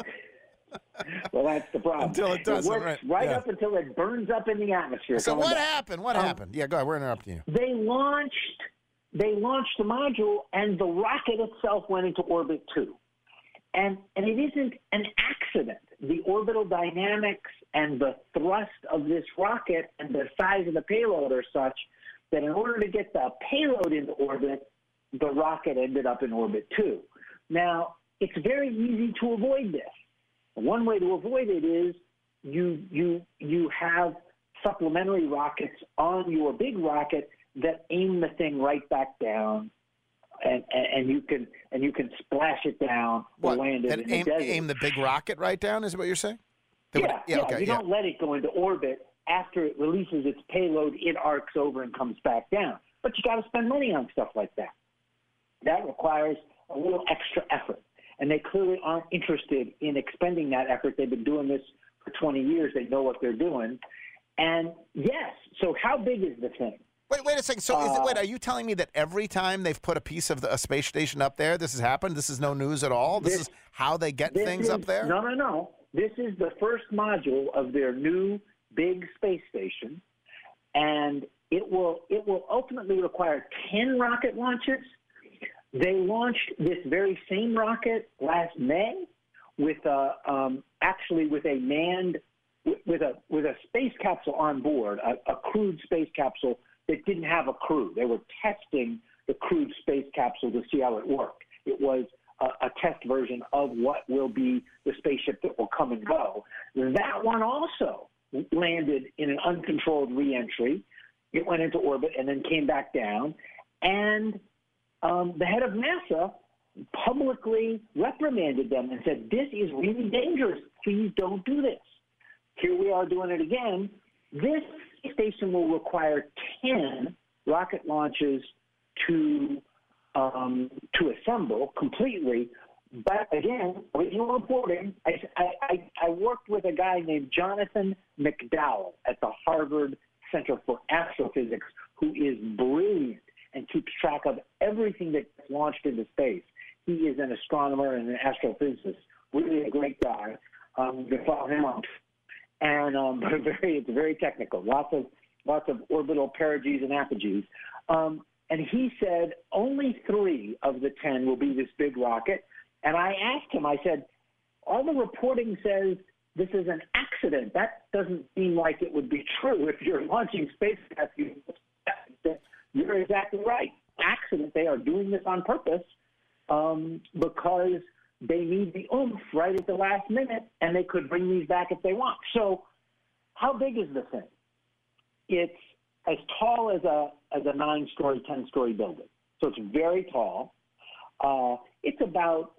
Well, that's the problem. Until it doesn't, right up until it burns up in the atmosphere. So what happened? What happened? Yeah, go ahead. We're interrupting you. They launched the module, and the rocket itself went into orbit too. And it isn't an accident. The orbital dynamics and the thrust of this rocket and the size of the payload are such that in order to get the payload into orbit, the rocket ended up in orbit too. Now, it's very easy to avoid this. One way to avoid it is you have supplementary rockets on your big rocket that aim the thing right back down. And you can splash it down or land it in the desert. Aim the big rocket right down, is what you're saying? You don't let it go into orbit. After it releases its payload, it arcs over and comes back down. But you got to spend money on stuff like that. That requires a little extra effort. And they clearly aren't interested in expending that effort. They've been doing this for 20 years. They know what they're doing. And yes, so how big is the thing? Wait a second. So, are you telling me that every time they've put a piece of a space station up there, this has happened? This is no news at all? This is how they get things up there? No. This is the first module of their new big space station, and it will ultimately require 10 rocket launches. They launched this very same rocket last May with a space capsule on board, a crewed space capsule that didn't have a crew. They were testing the crewed space capsule to see how it worked. It was a test version of what will be the spaceship that will come and go. That one also landed in an uncontrolled reentry. It went into orbit and then came back down. And the head of NASA publicly reprimanded them and said, "This is really dangerous. Please don't do this." Here we are doing it again. This station will require 10 rocket launches to assemble completely. But again, original reporting, I worked with a guy named Jonathan McDowell at the Harvard Center for Astrophysics, who is brilliant and keeps track of everything that gets launched into space. He is an astronomer and an astrophysicist, really a great guy. You can follow him on. and but it's very technical. Lots of orbital perigees and apogees. And he said only 3 of the 10 will be this big rocket. And I asked him, I said, all the reporting says this is an accident. That doesn't seem like it would be true if you're launching spacecraft. You're exactly right. Accident. They are doing this on purpose because they need the oomph right at the last minute, and they could bring these back if they want. So how big is the thing? It's as tall as a 9-story, 10-story building. So it's very tall. It's about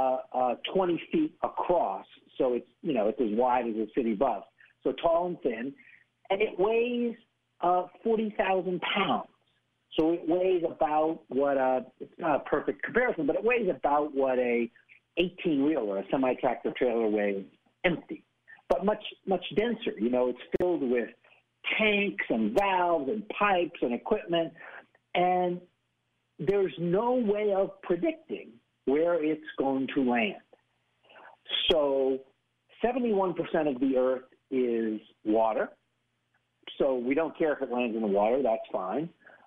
20 feet across. So it's, it's as wide as a city bus. So tall and thin. And it weighs 40,000 pounds. So it weighs about what it's not a perfect comparison, but it weighs about what a 18-wheeler, a semi-tractor trailer weighs empty, but much, much denser. It's filled with tanks and valves and pipes and equipment, and there's no way of predicting where it's going to land. So 71% of the Earth is water, so we don't care if it lands in the water, that's fine.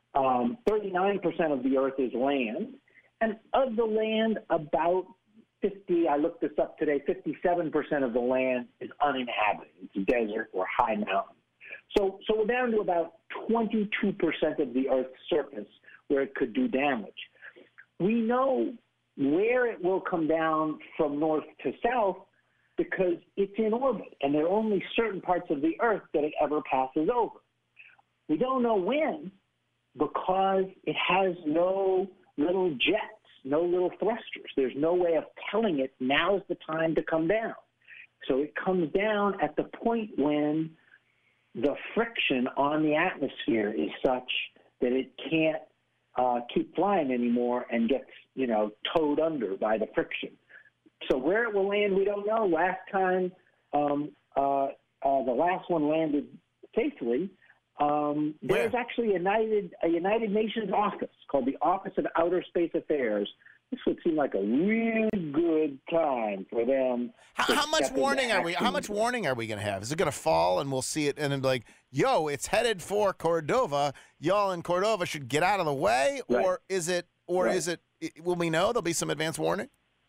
39% of the Earth is land, and of the land, about 50, I looked this up today, 57% of the land is uninhabited. It's desert or high mountain. So we're down to about 22% of the Earth's surface where it could do damage. We know where it will come down from north to south because it's in orbit, and there are only certain parts of the Earth that it ever passes over. We don't know when because it has no little jets, no little thrusters. There's no way of telling it now's the time to come down. So it comes down at the point when the friction on the atmosphere is such that it can't keep flying anymore and gets, towed under by the friction. So where it will land, we don't know. Last time, the last one landed safely. There's actually a United Nations office called the Office of Outer Space Affairs. This would seem like a really good time for them. How much warning are we? How much warning are we going to have? Is it going to fall and we'll see it and then be like, "Yo, it's headed for Cordova. Y'all in Cordova should get out of the way," right. Or is it? Will we know? There'll be some advance warning.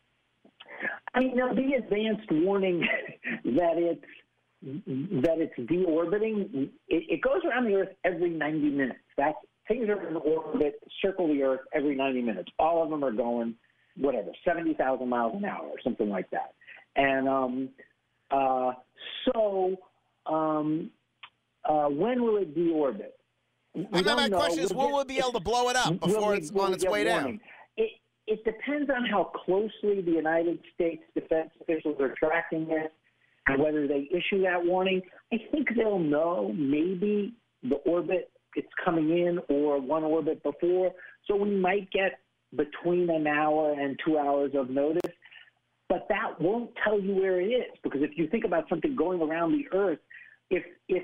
I mean, there'll be advanced warning that it's deorbiting. It goes around the Earth every 90 minutes. Things are in orbit, circle the Earth every 90 minutes. All of them are going, 70,000 miles an hour or something like that. And when will it deorbit? My question is, when will we be able to blow it up before it's on its way down? It depends on how closely the United States defense officials are tracking it and whether they issue that warning. I think they'll know maybe the orbit it's coming in or one orbit before. So we might get between an hour and 2 hours of notice. But that won't tell you where it is, because if you think about something going around the Earth, if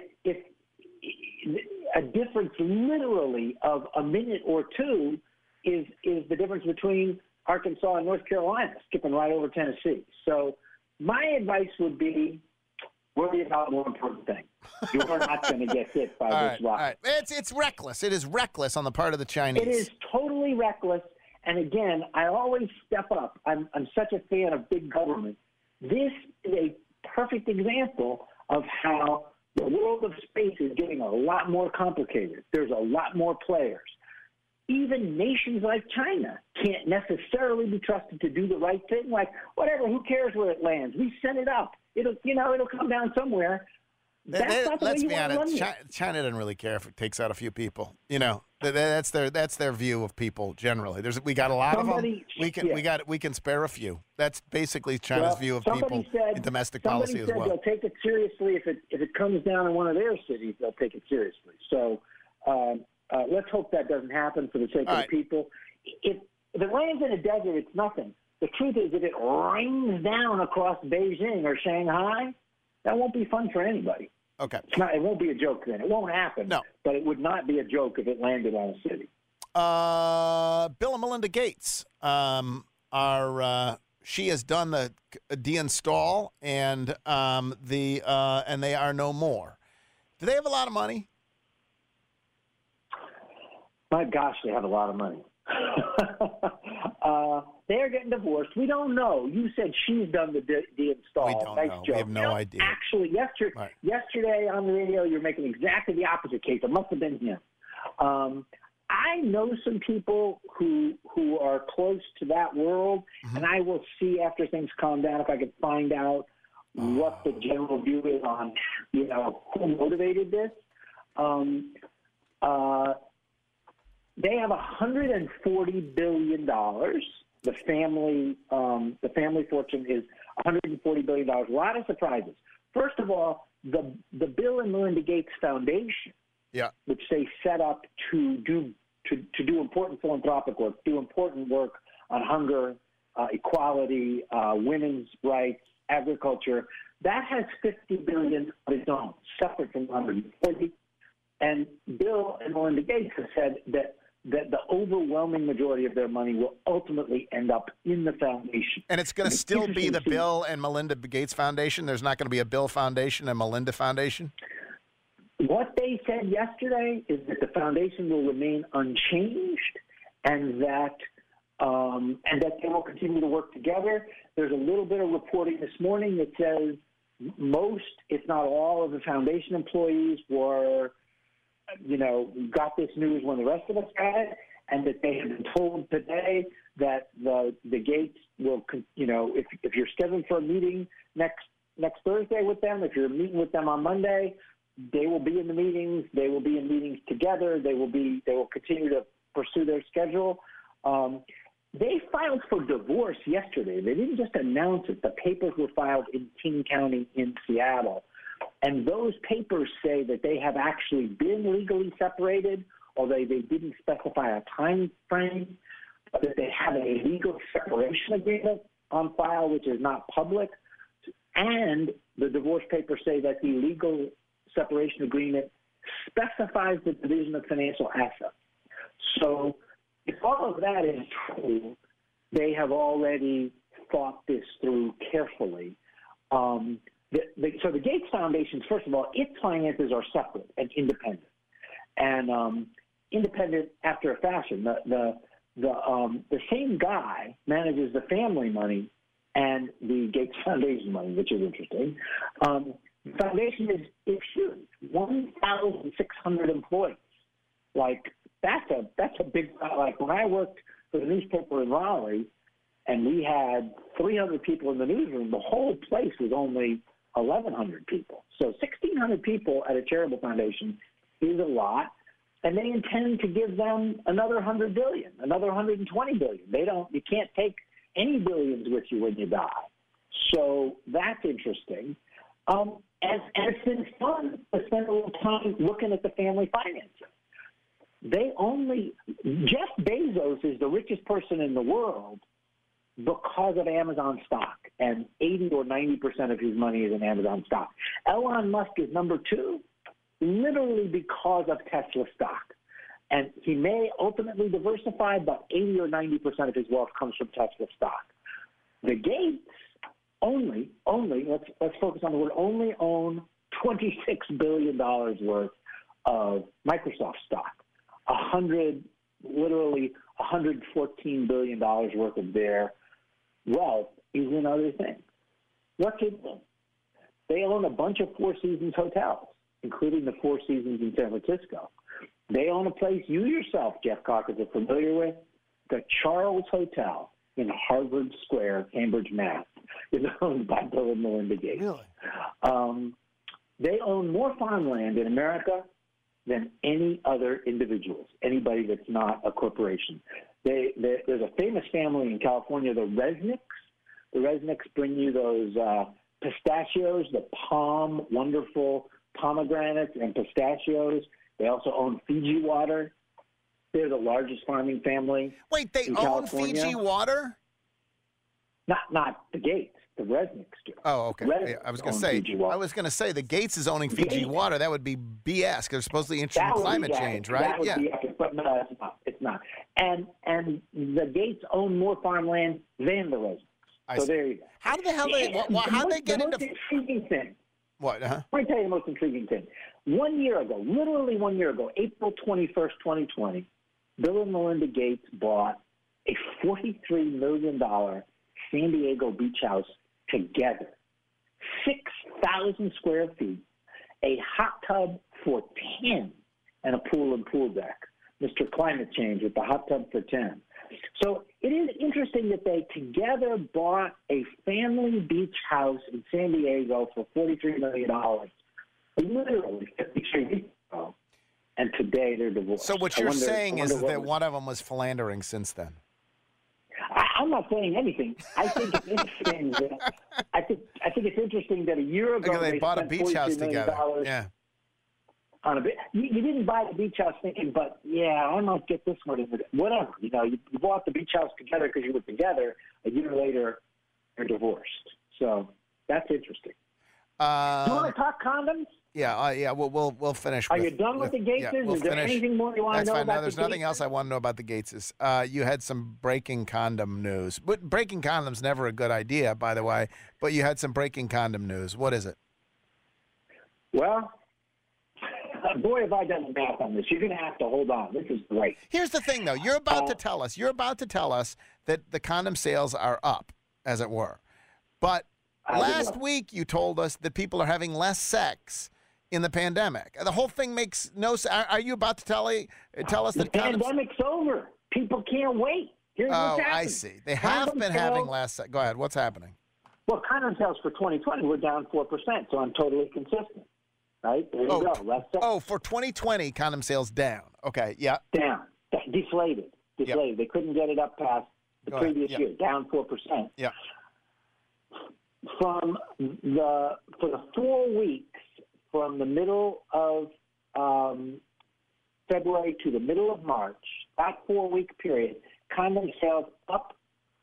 a difference literally of a minute or two is the difference between Arkansas and North Carolina, skipping right over Tennessee. So my advice would be worry about more important things. You're not going to get hit by this rocket. All right. It's reckless. It is reckless on the part of the Chinese. It is totally reckless. And again, I always step up. I'm such a fan of big government. This is a perfect example of how the world of space is getting a lot more complicated. There's a lot more players. Even nations like China can't necessarily be trusted to do the right thing. Like, whatever, who cares where it lands? We sent it up. It'll come down somewhere. Let's be honest. China doesn't really care if it takes out a few people. That's their view of people generally. We got a lot of them. We can spare a few. That's basically China's view of people in domestic policy as well. They'll take it seriously if it comes down in one of their cities. They'll take it seriously. So let's hope that doesn't happen for the sake of the people. If it lands in a desert, it's nothing. The truth is, if it rains down across Beijing or Shanghai, that won't be fun for anybody. Okay. It won't be a joke then. It won't happen. No. But it would not be a joke if it landed on a city. Bill and Melinda Gates are she has done the deinstall and and they are no more. Do they have a lot of money? My gosh, they have a lot of money. They're getting divorced. We don't know. You said she's done the install. We don't nice know. Joke. We have no idea. Actually, yesterday on the radio, you're making exactly the opposite case. It must have been him. I know some people who are close to that world, and I will see after things calm down if I can find out what the general view is on, who motivated this. They have $140 billion. The family fortune is $140 billion. A lot of surprises. First of all, the Bill and Melinda Gates Foundation, which they set up to do important philanthropic work, do important work on hunger, equality, women's rights, agriculture, that has $50 billion of its own, separate from 140. And Bill and Melinda Gates have said that the overwhelming majority of their money will ultimately end up in the foundation. And it's going to still be the Bill and Melinda Gates Foundation? There's not going to be a Bill Foundation and Melinda Foundation? What they said yesterday is that the foundation will remain unchanged and that they will continue to work together. There's a little bit of reporting this morning that says most, if not all, of the foundation employees were got this news when the rest of us got it, and that they have been told today that the Gates will, if you're scheduled for a meeting next Thursday with them, if you're meeting with them on Monday, they will be in the meetings. They will be in meetings together. They will continue to pursue their schedule. They filed for divorce yesterday. They didn't just announce it. The papers were filed in King County in Seattle. And those papers say that they have actually been legally separated, although they didn't specify a time frame, but that they have a legal separation agreement on file, which is not public. And the divorce papers say that the legal separation agreement specifies the division of financial assets. So if all of that is true, they have already thought this through carefully. So the Gates Foundation, first of all, its finances are separate and independent, and independent after a fashion. The same guy manages the family money and the Gates Foundation money, which is interesting. The foundation is huge, 1,600 employees. Like that's a big. Like when I worked for the newspaper in Raleigh, and we had 300 people in the newsroom, the whole place was only 1,100 people. So 1,600 people at a charitable foundation is a lot, and they intend to give them another $100 billion, another $120 billion. You can't take any billions with you when you die. So that's interesting. And it's been fun to spend a little time looking at the family finances. Jeff Bezos is the richest person in the world because of Amazon stock, and 80 or 90% of his money is in Amazon stock. Elon Musk is number 2, literally because of Tesla stock. And he may ultimately diversify, but 80 or 90% of his wealth comes from Tesla stock. The Gates only, let's focus on the word only, own $26 billion worth of Microsoft stock. Literally $114 billion worth of their wealth is in other things. What's in them? They own a bunch of Four Seasons hotels, including the Four Seasons in San Francisco. They own a place you yourself, Jeff Calkins, are familiar with, the Charles Hotel in Harvard Square, Cambridge, Mass. It's owned by Bill and Melinda Gates. Really? They own more farmland in America than any other individuals, anybody that's not a corporation. There's a famous family in California, the Resnicks. The Resnicks bring you those pistachios, the wonderful pomegranates and pistachios. They also own Fiji Water. They're the largest farming family. Wait, they own California. Fiji Water? Not the Gates. The Resnicks do. Oh, okay. Resnicks I was going to say the Gates is owning Fiji Water. That would be BS because they're supposedly interested in climate change, right? That would be epic, but no, it's not. And the Gates own more farmland than the Resnicks. So there you go. How the hell how did they get into? Intriguing thing. What? Let me tell you the most intriguing thing. 1 year ago, literally 1 year ago, April 21st, 2020, Bill and Melinda Gates bought a $43 million San Diego beach house together. 6,000 square feet, a hot tub for 10, and a pool and pool deck. Mr. Climate Change with the hot tub for 10. So it is interesting that they together bought a family beach house in San Diego for $43 million, literally 53 weeks ago, and today they're divorced. So what you're saying is that one of them was philandering since then. I'm not saying anything. I think it's interesting. I think it's interesting that a year ago they bought a beach house together. Yeah. On a you didn't buy the beach house thinking, but yeah, I might get this one. Whatever, you bought the beach house together because you were together. A year later, you're divorced. So that's interesting. Do you want to talk condoms? Yeah. We'll finish. Are you done with the Gateses? Is there anything more you want to know about? No, there's nothing else I want to know about the Gateses. You had some breaking condom news, but breaking condoms never a good idea, by the way. But you had some breaking condom news. What is it? Well. Boy, have I done the math on this. You're going to have to hold on. This is great. Here's the thing, though. You're about to tell us that the condom sales are up, as it were. But last week you told us that people are having less sex in the pandemic. The whole thing makes no sense. Are you about to tell us that the pandemic's over? People can't wait. Here's what's happening. I see. They have been having less sex. Go ahead. What's happening? Well, condom sales for 2020 were down 4%, so I'm totally consistent. Right? There you go. For 2020, condom sales down. Okay, yeah. Down. Deflated. Yep. They couldn't get it up past the previous year. Down 4%. Yeah. For the 4 weeks from the middle of February to the middle of March, that 4-week period, condom sales up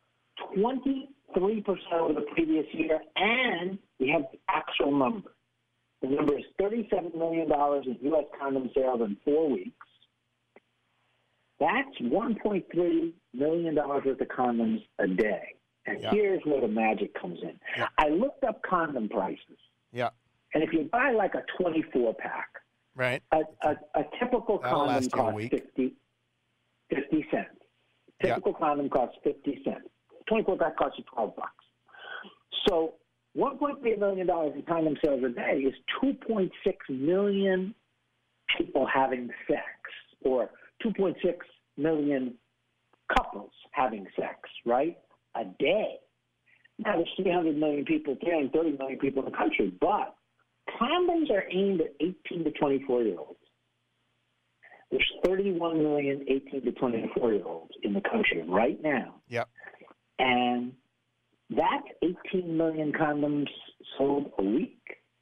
23% over the previous year, and we have the actual number. The number is $37 million in U.S. condom sales in 4 weeks. That's $1.3 million worth of condoms a day. And here's where the magic comes in. Yeah. I looked up condom prices. Yeah. And if you buy like a 24-pack, right, a typical condom costs 50 cents. Typical condom costs 50 cents. 24-pack costs you $12. So $1.3 million in condom sales a day is 2.6 million people having sex, or 2.6 million couples having sex, right? A day. Now, there's 300 million people, 330 million people in the country, but condoms are aimed at 18 to 24-year-olds. There's 31 million 18 to 24-year-olds in the country right now. Yep. And that's 18 million condoms sold a week.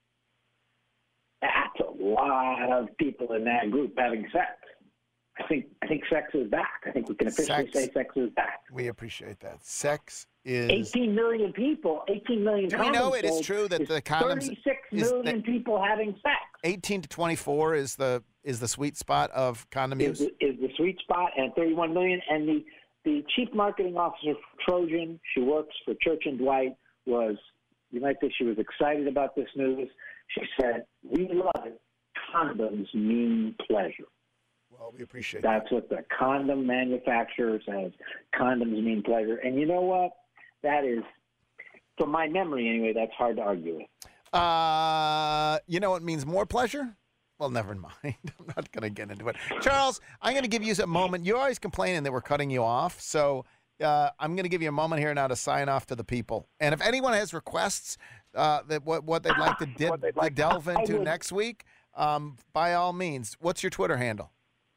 That's a lot of people in that group having sex. I think sex is back. I think we can officially say sex is back. We appreciate that. Sex is 18 million people. 18 million. Do we know it is true that the condoms? 36 million people having sex. 18 to 24 is the sweet spot of condom use. Is the sweet spot, and 31 million. And the chief marketing officer for Trojan, she works for Church and Dwight, you might say she was excited about this news. She said, "We love it. Condoms mean pleasure." Well, we appreciate that. That's what the condom manufacturer says. Condoms mean pleasure. And you know what? That is, from my memory anyway, that's hard to argue with. You know what means more pleasure? Well, never mind. I'm not going to get into it. Charles, I'm going to give you a moment. You're always complaining that we're cutting you off, so I'm going to give you a moment here now to sign off to the people. And if anyone has requests that what they'd like to delve into next week, by all means. What's your Twitter handle?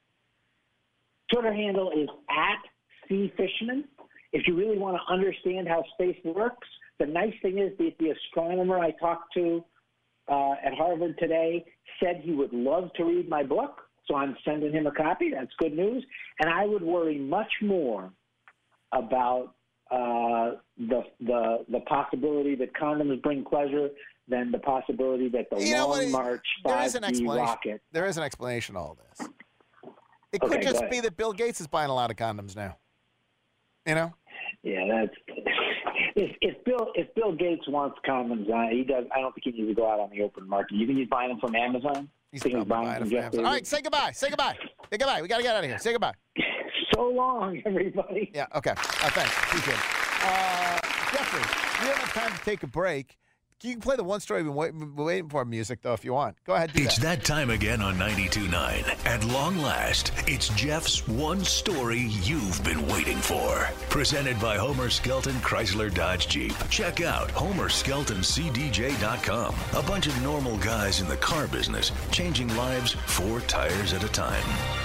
Twitter handle is @CFishman. If you really want to understand how space works, the nice thing is that the astronomer I talked to at Harvard today said he would love to read my book, so I'm sending him a copy. That's good news. And I would worry much more about the possibility that condoms bring pleasure than the possibility that the Long March 5G rocket. There is an explanation to all this. It could just be that Bill Gates is buying a lot of condoms now. You know? Yeah, If Bill Gates wants condoms, he does. I don't think he needs to go out on the open market. You think he's buying them from Amazon? He's buying them from Amazon. All right, say goodbye. Say goodbye. Say goodbye. We got to get out of here. Say goodbye. So long, everybody. Yeah. Okay. Thanks. Appreciate it. Jeffrey, we don't have time to take a break. You can play the one story we've been waiting for music, though, if you want. Go ahead. It's that time again on 92.9. At long last, it's Jeff's one story you've been waiting for. Presented by Homer Skelton Chrysler Dodge Jeep. Check out HomerSkeltonCDJ.com. A bunch of normal guys in the car business, changing lives 4 tires at a time.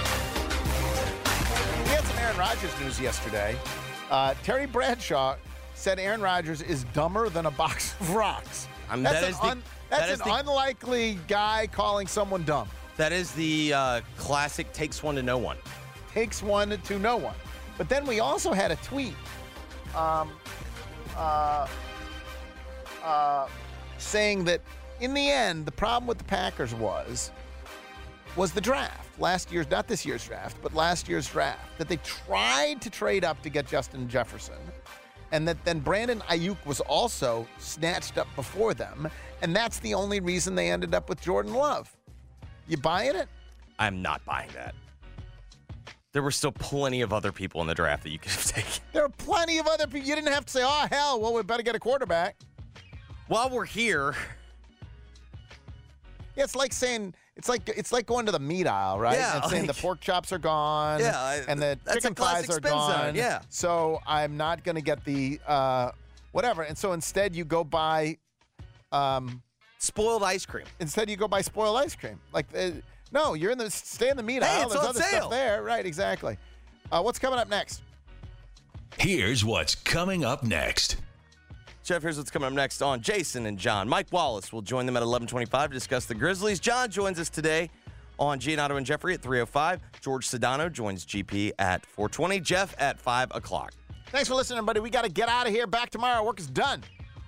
We had some Aaron Rodgers news yesterday. Terry Bradshaw said Aaron Rodgers is dumber than a box of rocks. That's an unlikely guy calling someone dumb. That is the classic takes one to know one. Takes one to know one. But then we also had a tweet saying that in the end, the problem with the Packers was the draft. Last year's, not this year's draft, but last year's draft. That they tried to trade up to get Justin Jefferson. And that then Brandon Ayuk was also snatched up before them. And that's the only reason they ended up with Jordan Love. You buying it? I'm not buying that. There were still plenty of other people in the draft that you could have taken. There are plenty of other people. You didn't have to say, oh, hell, well, we better get a quarterback. While we're here. Yeah, it's like saying, it's like going to the meat aisle, right? Yeah, and saying the pork chops are gone. Yeah. And the chicken fries are gone. Zone, yeah. So I'm not going to get the whatever. And so instead you go buy spoiled ice cream. Instead you go buy spoiled ice cream. Like, no, stay in the meat aisle. There's other stuff there. Right, exactly. What's coming up next? Here's what's coming up next. Jeff, here's what's coming up next on Jason and John. Mike Wallace will join them at 11:25 to discuss the Grizzlies. John joins us today on Giannato and Jeffrey at 3:05. George Sedano joins GP at 4:20. Jeff at 5 o'clock. Thanks for listening, everybody. We got to get out of here. Back tomorrow. Work is done.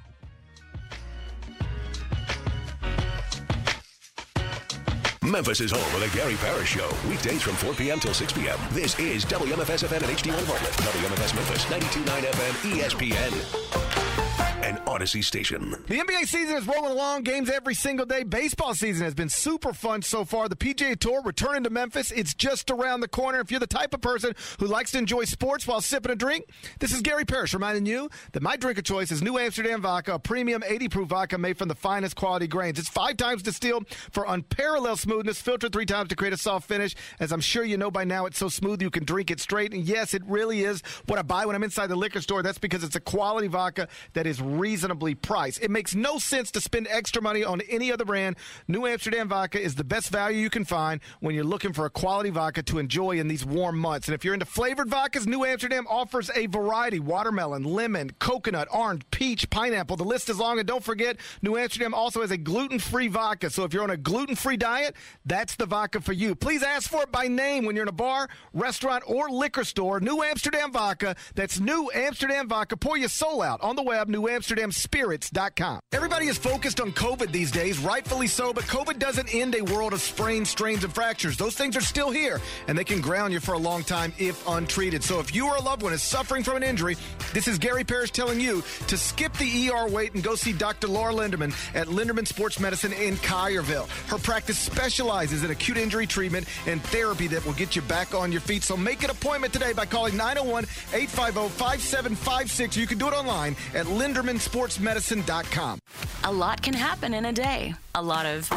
Memphis is home of the Gary Parrish Show. Weekdays from 4 p.m. till 6 p.m. This is WMFS FM and HD1 Bartlett. WMFS Memphis, 92.9 FM, ESPN. An Odyssey station. The NBA season is rolling along, games every single day. Baseball season has been super fun so far. The PGA Tour returning to Memphis. It's just around the corner. If you're the type of person who likes to enjoy sports while sipping a drink, this is Gary Parrish reminding you that my drink of choice is New Amsterdam Vodka, a premium 80-proof vodka made from the finest quality grains. It's 5 times distilled for unparalleled smoothness, filtered 3 times to create a soft finish. As I'm sure you know by now, it's so smooth you can drink it straight. And yes, it really is what I buy when I'm inside the liquor store. That's because it's a quality vodka that is reasonably priced. It makes no sense to spend extra money on any other brand. New Amsterdam Vodka is the best value you can find when you're looking for a quality vodka to enjoy in these warm months. And if you're into flavored vodkas, New Amsterdam offers a variety: watermelon, lemon, coconut, orange, peach, pineapple. The list is long. And don't forget, New Amsterdam also has a gluten-free vodka. So if you're on a gluten-free diet, that's the vodka for you. Please ask for it by name when you're in a bar, restaurant, or liquor store. New Amsterdam Vodka. That's New Amsterdam Vodka. Pour your soul out on the web, NewAmsterdamSpirits.com. Everybody is focused on COVID these days, rightfully so, but COVID doesn't end a world of sprains, strains, and fractures. Those things are still here, and they can ground you for a long time if untreated. So if you or a loved one is suffering from an injury, this is Gary Parrish telling you to skip the ER wait and go see Dr. Laura Linderman at Linderman Sports Medicine in Collierville. Her practice specializes in acute injury treatment and therapy that will get you back on your feet. So make an appointment today by calling 901-850-5756. You can do it online at LindermanSportsMedicine.com. A lot can happen in a day. A lot of,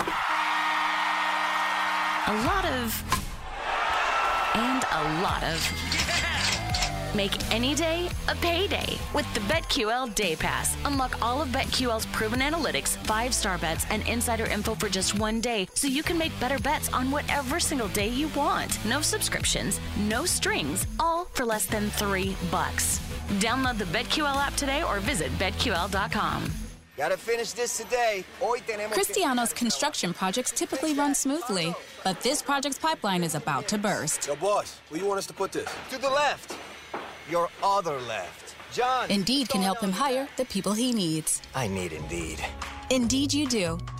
and a lot of. Make any day a payday with the BetQL Day Pass. Unlock all of BetQL's proven analytics, 5-star bets, and insider info for just one day, so you can make better bets on whatever single day you want. No subscriptions, no strings, all for less than $3. Download the BetQL app today or visit BetQL.com. Gotta finish this today. Cristiano's construction projects typically run smoothly, but this project's pipeline is about to burst. Yo, boss, where you want us to put this? To the left. Your other left. John. Indeed can help him hire the people he needs. I need Indeed. Indeed you do.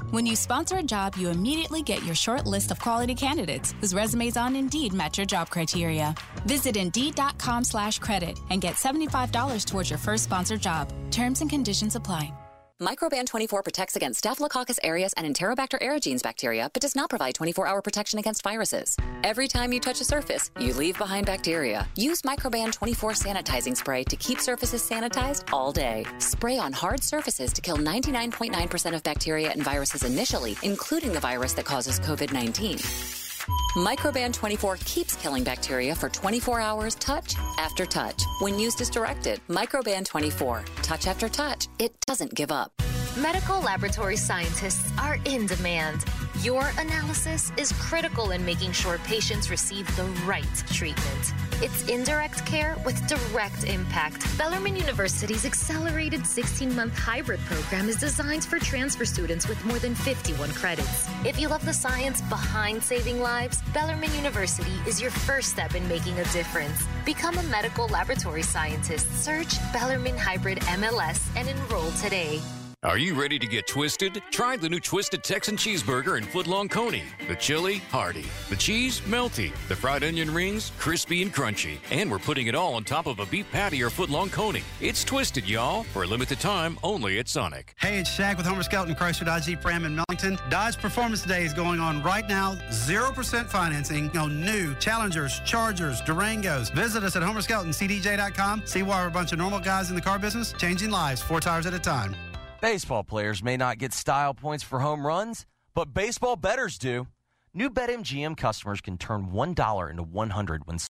When you sponsor a job, you immediately get your short list of quality candidates whose resumes on Indeed match your job criteria. Visit Indeed.com/credit and get $75 towards your first sponsored job. Terms and conditions apply. Microban 24 protects against Staphylococcus aureus and Enterobacter aerogenes bacteria, but does not provide 24-hour protection against viruses. Every time you touch a surface, you leave behind bacteria. Use Microban 24 sanitizing spray to keep surfaces sanitized all day. Spray on hard surfaces to kill 99.9% of bacteria and viruses initially, including the virus that causes COVID-19. Microban 24 keeps killing bacteria for 24 hours, touch after touch. When used as directed, Microban 24, touch after touch, it doesn't give up. Medical laboratory scientists are in demand. Your analysis is critical in making sure patients receive the right treatment. It's indirect care with direct impact. Bellarmine University's accelerated 16-month hybrid program is designed for transfer students with more than 51 credits. If you love the science behind saving lives, Bellarmine University is your first step in making a difference. Become a medical laboratory scientist. Search Bellarmine Hybrid MLS and enroll today. Are you ready to get twisted? Try the new Twisted Texan Cheeseburger and Footlong Coney. The chili, hearty. The cheese, melty. The fried onion rings, crispy and crunchy. And we're putting it all on top of a beef patty or Footlong Coney. It's twisted, y'all. For a limited time, only at Sonic. Hey, it's Shaq with Homer Skelton Chrysler Dodge Jeep Ram in Millington. Dodge Performance Day is going on right now. 0% financing on new Challengers, Chargers, Durangos. Visit us at HomerSkeltonCDJ.com. See why we're a bunch of normal guys in the car business, changing lives 4 tires at a time. Baseball players may not get style points for home runs, but baseball bettors do. New BetMGM customers can turn $1 into $100 when